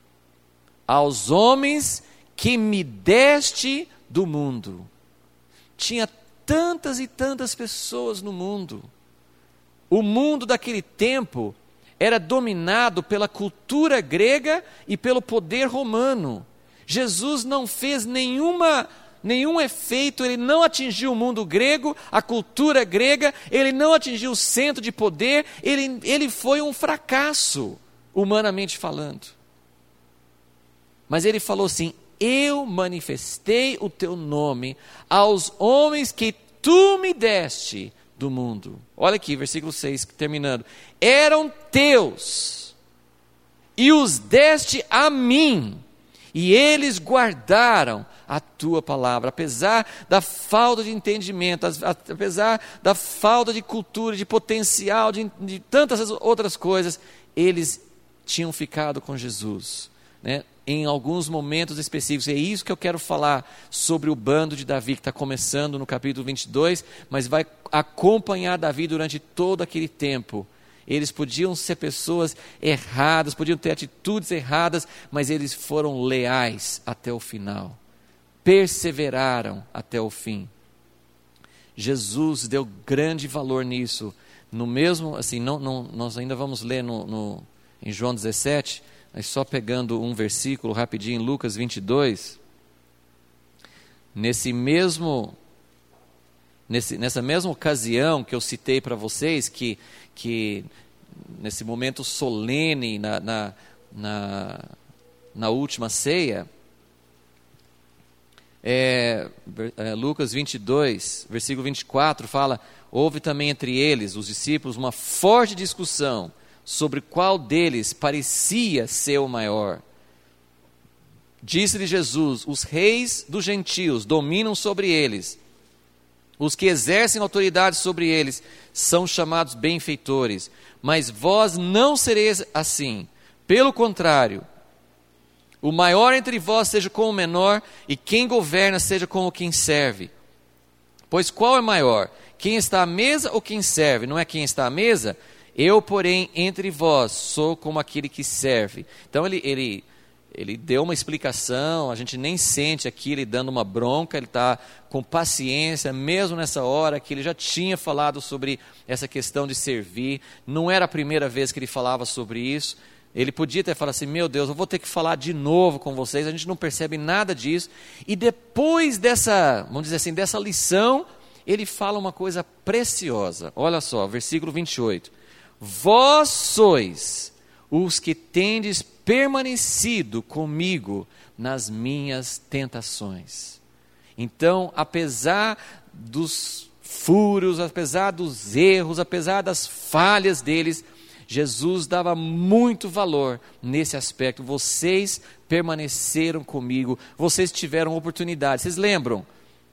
Aos homens que me deste do mundo. Tinha tantas e tantas pessoas no mundo. O mundo daquele tempo era dominado pela cultura grega e pelo poder romano. Jesus não fez nenhum efeito, ele não atingiu o mundo grego, a cultura grega, ele não atingiu o centro de poder, ele foi um fracasso, humanamente falando. Mas ele falou assim, eu manifestei o teu nome aos homens que tu me deste do mundo. Olha aqui, versículo 6, terminando. Eram teus, e os deste a mim, e eles guardaram a tua palavra. Apesar da falta de entendimento, apesar da falta de cultura, de potencial, de tantas outras coisas, eles tinham ficado com Jesus, né? Em alguns momentos específicos. É isso que eu quero falar sobre o bando de Davi, que está começando no capítulo 22, mas vai acompanhar Davi durante todo aquele tempo. Eles podiam ser pessoas erradas, podiam ter atitudes erradas, mas eles foram leais até o final, perseveraram até o fim. Jesus deu grande valor nisso. No mesmo, assim, nós ainda vamos ler em João 17, mas só pegando um versículo rapidinho, Lucas 22, nessa mesma ocasião que eu citei para vocês, que nesse momento solene na última ceia, Lucas 22, versículo 24, fala, houve também entre eles, os discípulos, uma forte discussão, sobre qual deles parecia ser o maior. Disse-lhe Jesus, os reis dos gentios dominam sobre eles, os que exercem autoridade sobre eles são chamados benfeitores, mas vós não sereis assim, pelo contrário, o maior entre vós seja como o menor, e quem governa seja como quem serve. Pois qual é maior, quem está à mesa ou quem serve? Não é quem está à mesa? Eu, porém, entre vós, sou como aquele que serve. Então ele deu uma explicação, a gente nem sente aqui ele dando uma bronca, ele está com paciência, mesmo nessa hora que ele já tinha falado sobre essa questão de servir. Não era a primeira vez que ele falava sobre isso. Ele podia ter falado assim, meu Deus, eu vou ter que falar de novo com vocês, a gente não percebe nada disso. E depois dessa, vamos dizer assim, dessa lição, ele fala uma coisa preciosa. Olha só, versículo 28. Vós sois os que tendes permanecido comigo nas minhas tentações. Então, apesar dos furos, apesar dos erros, apesar das falhas deles, Jesus dava muito valor nesse aspecto. Vocês permaneceram comigo, vocês tiveram oportunidade. Vocês lembram?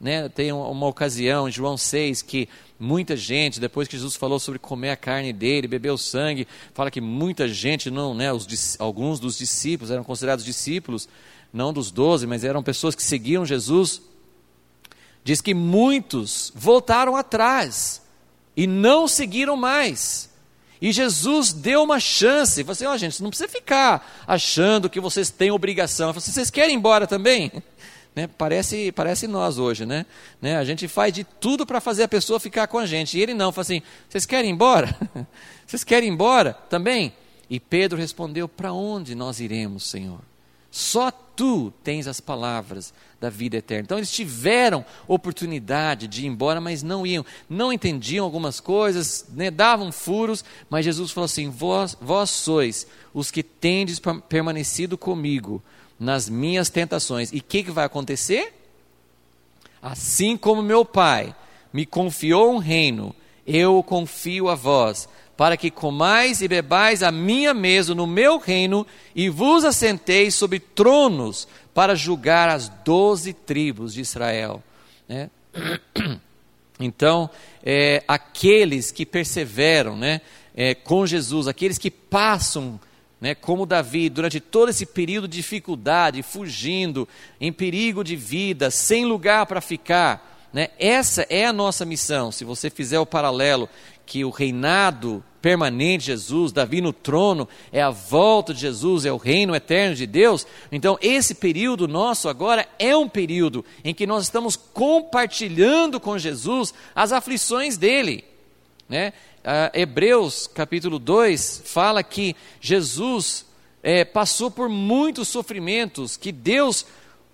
né, tem uma ocasião em João 6 que muita gente, depois que Jesus falou sobre comer a carne dele, beber o sangue, fala que muita gente, não, né, alguns dos discípulos eram considerados discípulos, não dos 12, mas eram pessoas que seguiam Jesus. Diz que muitos voltaram atrás e não seguiram mais. E Jesus deu uma chance. Ele falou assim, gente, não precisa ficar achando que vocês têm obrigação. Ele falou assim, vocês querem ir embora também? Né? Parece nós hoje, né? A gente faz de tudo para fazer a pessoa ficar com a gente. E ele não, falou assim, vocês querem ir embora? Vocês querem ir embora também? E Pedro respondeu, para onde nós iremos, Senhor? Só tu tens as palavras da vida eterna. Então eles tiveram oportunidade de ir embora, mas não iam, não entendiam algumas coisas, né, davam furos, mas Jesus falou assim, vós sois os que tendes permanecido comigo nas minhas tentações. E o que vai acontecer? Assim como meu Pai me confiou um reino, eu o confio a vós, para que comais e bebais a minha mesa no meu reino e vos assenteis sobre tronos para julgar as 12 tribos de Israel. Né? Então, aqueles que perseveram, né, com Jesus, aqueles que passam, né, como Davi, durante todo esse período de dificuldade, fugindo, em perigo de vida, sem lugar para ficar, né, essa é a nossa missão. Se você fizer o paralelo, que o reinado permanente de Jesus, Davi no trono, é a volta de Jesus, é o reino eterno de Deus. Então esse período nosso agora é um período em que nós estamos compartilhando com Jesus as aflições dele, né? Hebreus capítulo 2 fala que Jesus passou por muitos sofrimentos, que Deus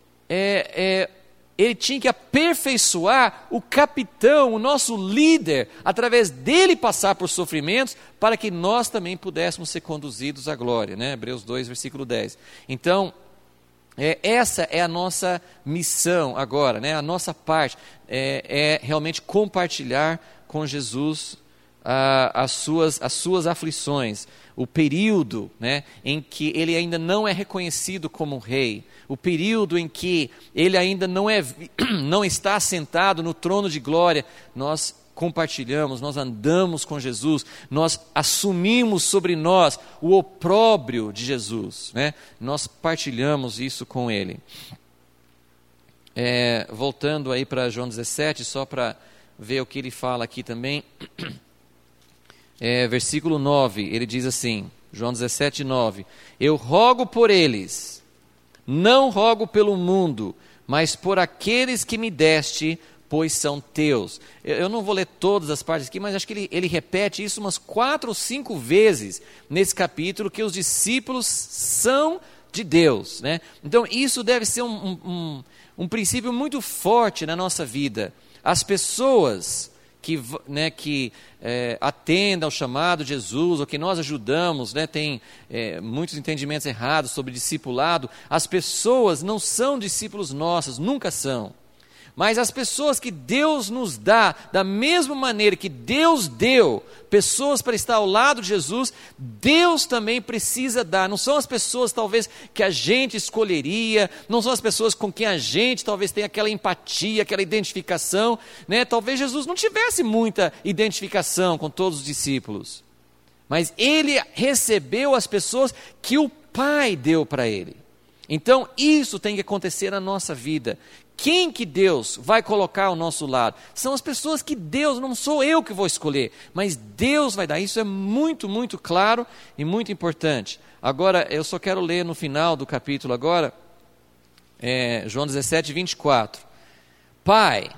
ele tinha que aperfeiçoar o capitão, o nosso líder, através dele passar por sofrimentos, para que nós também pudéssemos ser conduzidos à glória, né? Hebreus 2, versículo 10. Então, essa é a nossa missão agora, né? A nossa parte é realmente compartilhar com Jesus as suas aflições, o período, né, em que ele ainda não é reconhecido como rei, o período em que ele ainda não está assentado no trono de glória. Nós compartilhamos, nós andamos com Jesus, nós assumimos sobre nós o opróbrio de Jesus, né? Nós partilhamos isso com ele. Voltando aí para João 17, só para ver o que ele fala aqui também. Versículo 9, ele diz assim, João 17, 9, eu rogo por eles, não rogo pelo mundo, mas por aqueles que me deste, pois são teus. Eu não vou ler todas as partes aqui, mas acho que ele repete isso umas 4 ou 5 vezes nesse capítulo, que os discípulos são de Deus, né? Então isso deve ser um princípio muito forte na nossa vida. As pessoas que atendam ao chamado de Jesus, ou que nós ajudamos, né, tem muitos entendimentos errados sobre discipulado. As pessoas não são discípulos nossos, nunca são. Mas as pessoas que Deus nos dá, da mesma maneira que Deus deu pessoas para estar ao lado de Jesus, Deus também precisa dar. Não são as pessoas talvez que a gente escolheria, não são as pessoas com quem a gente talvez tenha aquela empatia, aquela identificação, né? Talvez Jesus não tivesse muita identificação com todos os discípulos, mas ele recebeu as pessoas que o Pai deu para ele. Então isso tem que acontecer na nossa vida. Quem que Deus vai colocar ao nosso lado? São as pessoas que Deus, não sou eu que vou escolher, mas Deus vai dar. Isso é muito, muito claro e muito importante. Agora, eu só quero ler no final do capítulo agora, João 17, 24. Pai,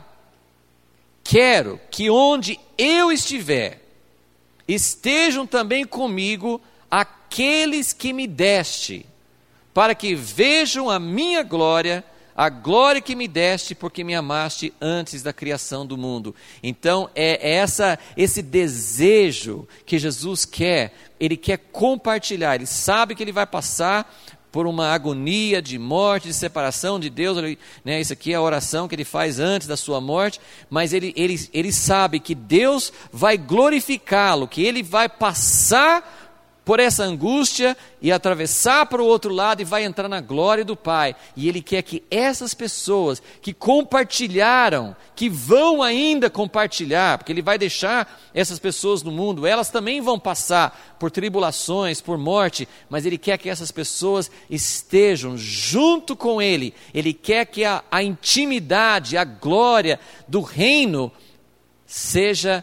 quero que onde eu estiver, estejam também comigo aqueles que me deste, para que vejam a minha glória, a glória que me deste, porque me amaste antes da criação do mundo. Então esse desejo que Jesus quer, ele quer compartilhar. Ele sabe que ele vai passar por uma agonia de morte, de separação de Deus, né? Isso aqui é a oração que ele faz antes da sua morte, mas ele sabe que Deus vai glorificá-lo, que ele vai passar por essa angústia e atravessar para o outro lado e vai entrar na glória do Pai. E Ele quer que essas pessoas que compartilharam, que vão ainda compartilhar, porque Ele vai deixar essas pessoas no mundo, elas também vão passar por tribulações, por morte, mas Ele quer que essas pessoas estejam junto com Ele. Ele quer que a intimidade, a glória do reino seja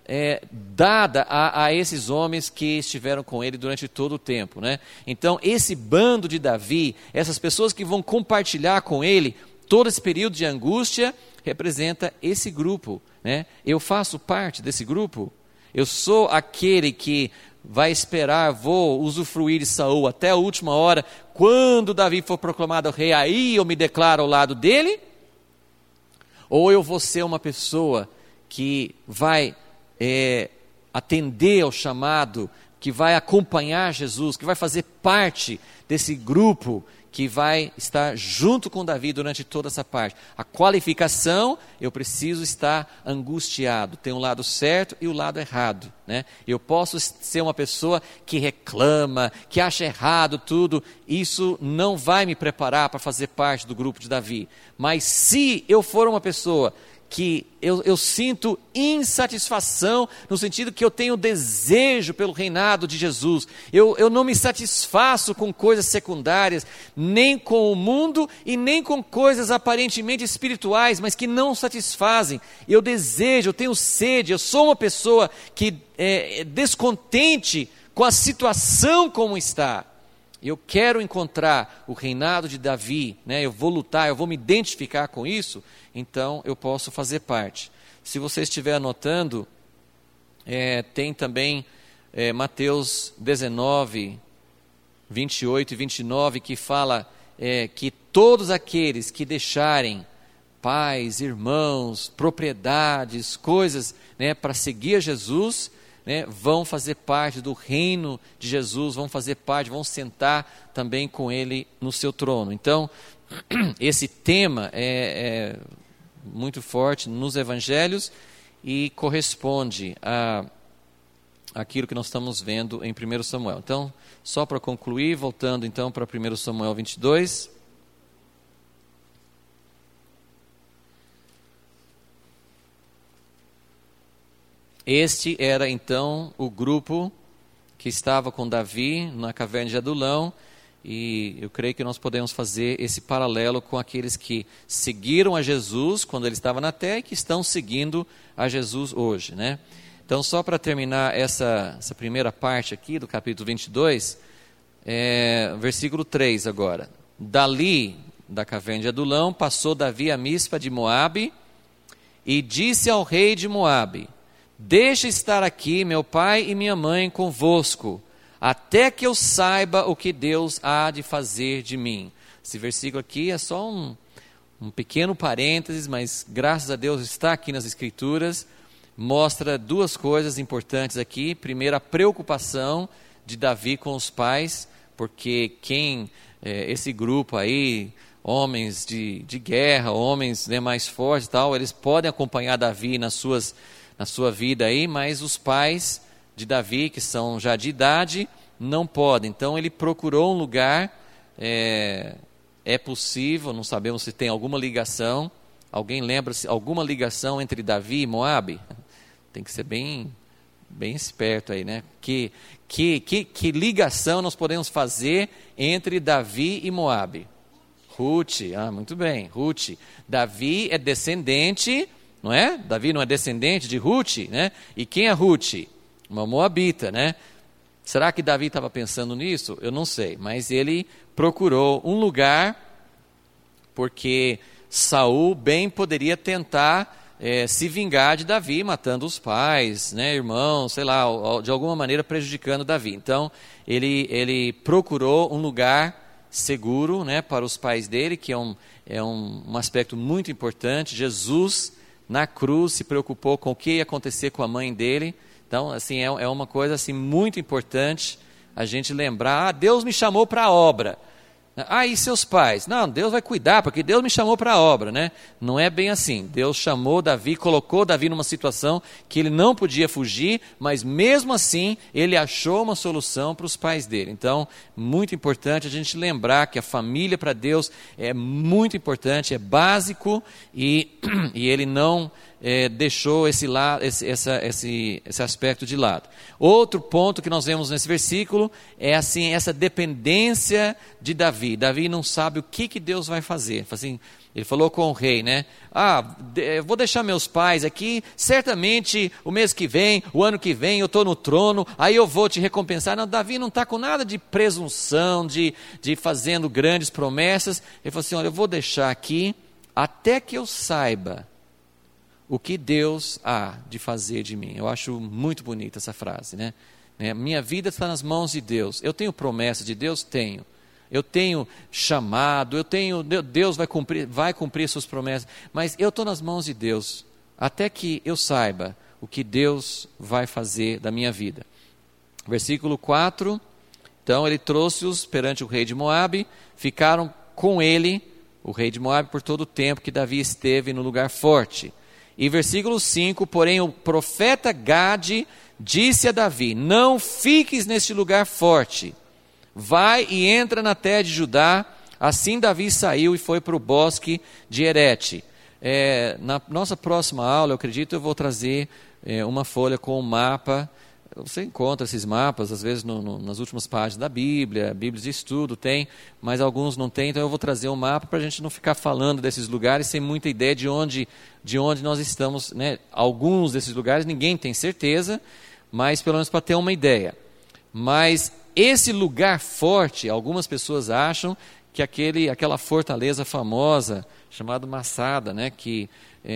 dada a esses homens que estiveram com ele durante todo o tempo, né? Então, esse bando de Davi, essas pessoas que vão compartilhar com ele todo esse período de angústia, representa esse grupo, né? Eu faço parte desse grupo, eu sou aquele que vai esperar, vou usufruir de Saul até a última hora, quando Davi for proclamado rei, aí eu me declaro ao lado dele, ou eu vou ser uma pessoa que vai atender ao chamado, que vai acompanhar Jesus, que vai fazer parte desse grupo que vai estar junto com Davi durante toda essa parte. A qualificação, eu preciso estar angustiado, tem o lado certo e o lado errado, né? Eu posso ser uma pessoa que reclama, que acha errado tudo, isso não vai me preparar para fazer parte do grupo de Davi. Mas se eu for uma pessoa que eu sinto insatisfação, no sentido que eu tenho desejo pelo reinado de Jesus, eu não me satisfaço com coisas secundárias, nem com o mundo e nem com coisas aparentemente espirituais, mas que não satisfazem, eu desejo, eu tenho sede, eu sou uma pessoa que é descontente com a situação como está, eu quero encontrar o reinado de Davi, né? Eu vou lutar, eu vou me identificar com isso, então eu posso fazer parte. Se você estiver anotando, tem também Mateus 19, 28 e 29, que fala que todos aqueles que deixarem pais, irmãos, propriedades, coisas, né, para seguir a Jesus, né, vão fazer parte do reino de Jesus, vão fazer parte, vão sentar também com Ele no seu trono. Então, esse tema é muito forte nos evangelhos e corresponde àquilo que nós estamos vendo em 1 Samuel. Então, só para concluir, voltando então para 1 Samuel 22... Este era então o grupo que estava com Davi na caverna de Adulão, e eu creio que nós podemos fazer esse paralelo com aqueles que seguiram a Jesus quando ele estava na terra e que estão seguindo a Jesus hoje, né? Então, só para terminar essa primeira parte aqui do capítulo 22, versículo 3 agora. Dali, da caverna de Adulão, passou Davi a Mispa de Moabe e disse ao rei de Moabe: deixa estar aqui meu pai e minha mãe convosco, até que eu saiba o que Deus há de fazer de mim. Esse versículo aqui é só um pequeno parênteses, mas graças a Deus está aqui nas Escrituras, mostra duas coisas importantes aqui. Primeiro, a preocupação de Davi com os pais, porque esse grupo aí, homens de guerra, homens, né, mais fortes e tal, eles podem acompanhar Davi na sua vida aí, mas os pais de Davi, que são já de idade, não podem. Então ele procurou um lugar, é possível, não sabemos se tem alguma ligação, alguém lembra-se, alguma ligação entre Davi e Moabe? Tem que ser bem esperto aí, né? Que ligação nós podemos fazer entre Davi e Moabe? Ruth, muito bem, Ruth. Davi é descendente, não é? Davi não é descendente de Ruth, né? E quem é Ruth? Uma moabita, né? Será que Davi estava pensando nisso? Eu não sei, mas ele procurou um lugar, porque Saul bem poderia tentar se vingar de Davi, matando os pais, né, irmãos, sei lá, de alguma maneira prejudicando Davi. Então, ele procurou um lugar seguro, né, para os pais dele, que é um aspecto muito importante. Jesus, na cruz, se preocupou com o que ia acontecer com a mãe dele. Então, assim, é uma coisa assim, muito importante a gente lembrar: Deus me chamou para a obra, Ah, e seus pais? Não, Deus vai cuidar, porque Deus me chamou para a obra, né? Não é bem assim. Deus chamou Davi, colocou Davi numa situação que ele não podia fugir, mas mesmo assim ele achou uma solução para os pais dele. Então, muito importante a gente lembrar que a família para Deus é muito importante, é básico, e ele não deixou esse aspecto de lado. Outro ponto que nós vemos nesse versículo é assim, essa dependência de Davi. Davi não sabe o que Deus vai fazer. Assim, ele falou com o rei, né? Vou deixar meus pais aqui, certamente o mês que vem, o ano que vem, eu estou no trono, aí eu vou te recompensar. Não, Davi não está com nada de presunção, de fazendo grandes promessas. Ele falou assim, olha, eu vou deixar aqui até que eu saiba o que Deus há de fazer de mim. Eu acho muito bonita essa frase, né? Minha vida está nas mãos de Deus. Eu tenho promessa de Deus? Tenho. Eu tenho chamado, Deus vai cumprir suas promessas, mas eu estou nas mãos de Deus, até que eu saiba o que Deus vai fazer da minha vida. Versículo 4, então ele trouxe-os perante o rei de Moabe, ficaram com ele, o rei de Moabe, por todo o tempo que Davi esteve no lugar forte. E versículo 5, porém o profeta Gade disse a Davi, não fiques neste lugar forte, vai e entra na terra de Judá. Assim Davi saiu e foi para o bosque de Herete. Na nossa próxima aula, eu acredito, eu vou trazer uma folha com um mapa. Você encontra esses mapas, às vezes, nas últimas páginas da Bíblia, Bíblias de estudo tem, mas alguns não tem, então eu vou trazer um mapa para a gente não ficar falando desses lugares sem muita ideia de onde nós estamos, né? Alguns desses lugares ninguém tem certeza, mas pelo menos para ter uma ideia. Mas esse lugar forte, algumas pessoas acham que aquela fortaleza famosa, chamada Massada, né? que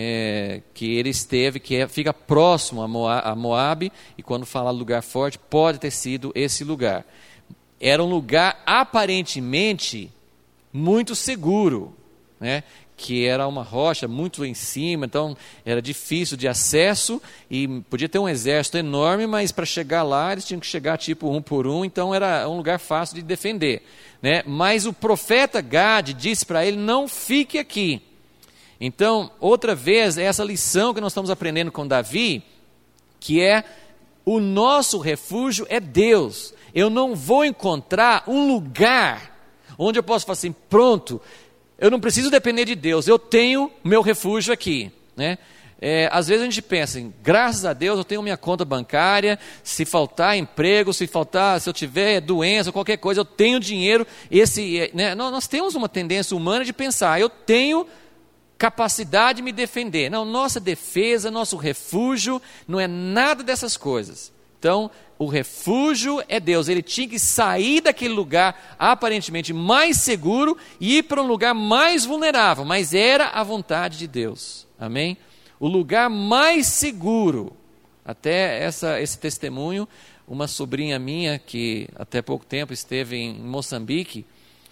ele esteve, fica próximo a Moabe, e quando fala lugar forte, pode ter sido esse lugar. Era um lugar aparentemente muito seguro, né? Que era uma rocha muito em cima, então era difícil de acesso, e podia ter um exército enorme, mas para chegar lá eles tinham que chegar tipo um por um, então era um lugar fácil de defender, né? Mas o profeta Gade disse para ele, não fique aqui. Então, outra vez, essa lição que nós estamos aprendendo com Davi, que é o nosso refúgio é Deus. Eu não vou encontrar um lugar onde eu posso falar assim, pronto, eu não preciso depender de Deus, eu tenho meu refúgio aqui, né? Às vezes a gente pensa assim, graças a Deus eu tenho minha conta bancária, se faltar emprego, se eu tiver doença, qualquer coisa, eu tenho dinheiro. Né? Nós temos uma tendência humana de pensar, eu tenho capacidade de me defender. Não, nossa defesa, nosso refúgio não é nada dessas coisas. Então, o refúgio é Deus. Ele tinha que sair daquele lugar aparentemente mais seguro e ir para um lugar mais vulnerável, mas era a vontade de Deus. Amém? O lugar mais seguro, até esse testemunho, uma sobrinha minha que até pouco tempo esteve em Moçambique,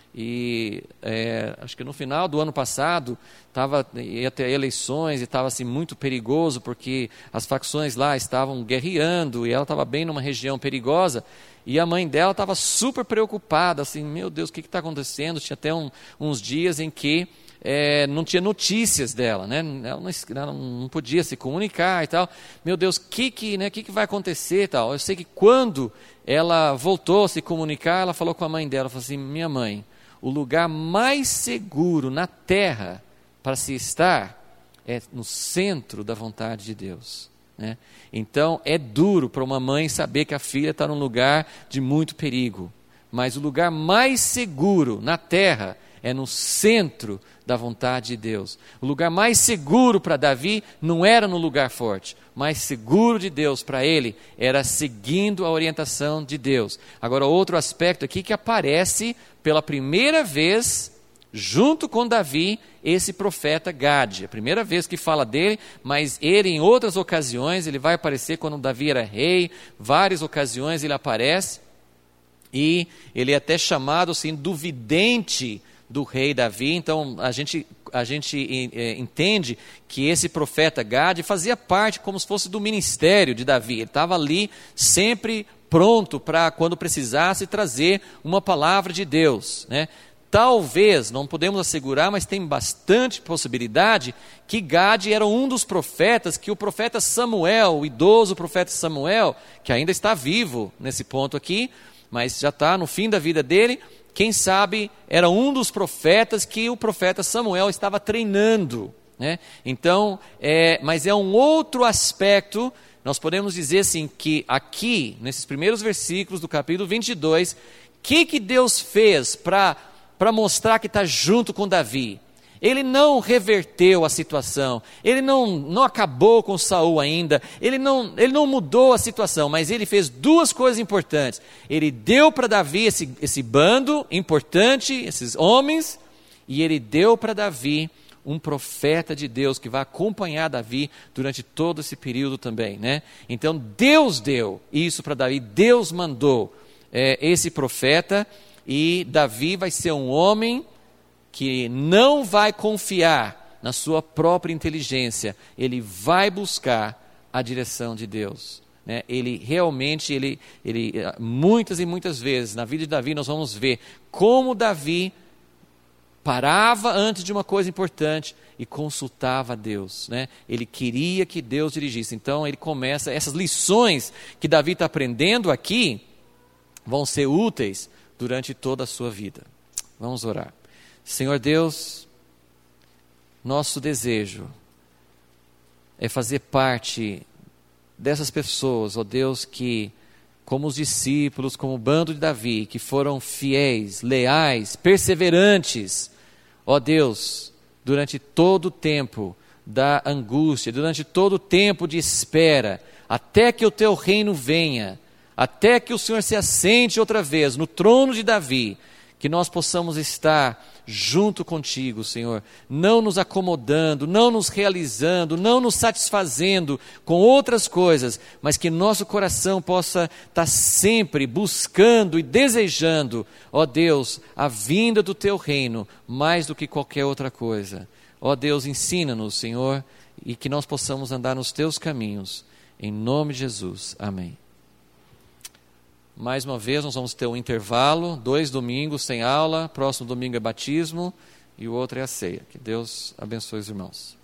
e acho que no final do ano passado ia ter eleições e estava assim, muito perigoso, porque as facções lá estavam guerreando e ela estava bem numa região perigosa, e a mãe dela estava super preocupada, assim, meu Deus, o que está acontecendo? Tinha até uns dias em que não tinha notícias dela, né? Ela não podia se comunicar e tal. Meu Deus, o que vai acontecer e tal? Eu sei que quando ela voltou a se comunicar, ela falou com a mãe dela, falou assim, minha mãe, o lugar mais seguro na terra para se estar é no centro da vontade de Deus, né? Então é duro para uma mãe saber que a filha está num lugar de muito perigo, mas o lugar mais seguro na terra é no centro da vontade de Deus. O lugar mais seguro para Davi não era no lugar forte, mais seguro de Deus para ele era seguindo a orientação de Deus. Agora, outro aspecto aqui que aparece pela primeira vez, junto com Davi, esse profeta Gade. A primeira vez que fala dele, mas ele em outras ocasiões, ele vai aparecer quando Davi era rei, várias ocasiões ele aparece, e ele é até chamado assim, do vidente do rei Davi. Então a gente entende que esse profeta Gade fazia parte como se fosse do ministério de Davi. Ele estava ali sempre pronto para, quando precisasse, trazer uma palavra de Deus, né? talvez, não podemos assegurar, mas tem bastante possibilidade que Gade era um dos profetas que o profeta Samuel, o idoso profeta Samuel, que ainda está vivo nesse ponto aqui, mas já está no fim da vida dele, quem sabe era um dos profetas que o profeta Samuel estava treinando, né? Então, mas é um outro aspecto. Nós podemos dizer assim que aqui, nesses primeiros versículos do capítulo 22, o que Deus fez para mostrar que está junto com Davi? Ele não reverteu a situação, ele não acabou com Saul ainda, ele não mudou a situação, mas ele fez duas coisas importantes. Ele deu para Davi esse bando importante, esses homens, e ele deu para Davi um profeta de Deus que vai acompanhar Davi durante todo esse período também, né? Então Deus deu isso para Davi, Deus mandou esse profeta, e Davi vai ser um homem que não vai confiar na sua própria inteligência, ele vai buscar a direção de Deus, né? Ele realmente, muitas e muitas vezes na vida de Davi nós vamos ver como Davi parava antes de uma coisa importante e consultava a Deus, né? Ele queria que Deus dirigisse. Então ele começa, essas lições que Davi está aprendendo aqui vão ser úteis durante toda a sua vida. Vamos orar. Senhor Deus, nosso desejo é fazer parte dessas pessoas, ó Deus, que como os discípulos, como o bando de Davi, que foram fiéis, leais, perseverantes, ó Deus, durante todo o tempo da angústia, durante todo o tempo de espera, até que o teu reino venha, até que o Senhor se assente outra vez no trono de Davi, que nós possamos estar junto contigo, Senhor, não nos acomodando, não nos realizando, não nos satisfazendo com outras coisas, mas que nosso coração possa estar sempre buscando e desejando, ó Deus, a vinda do teu reino, mais do que qualquer outra coisa. Ó Deus, ensina-nos, Senhor, e que nós possamos andar nos teus caminhos, em nome de Jesus, amém. Mais uma vez nós vamos ter um intervalo, 2 domingos sem aula, próximo domingo é batismo e o outro é a ceia. Que Deus abençoe os irmãos.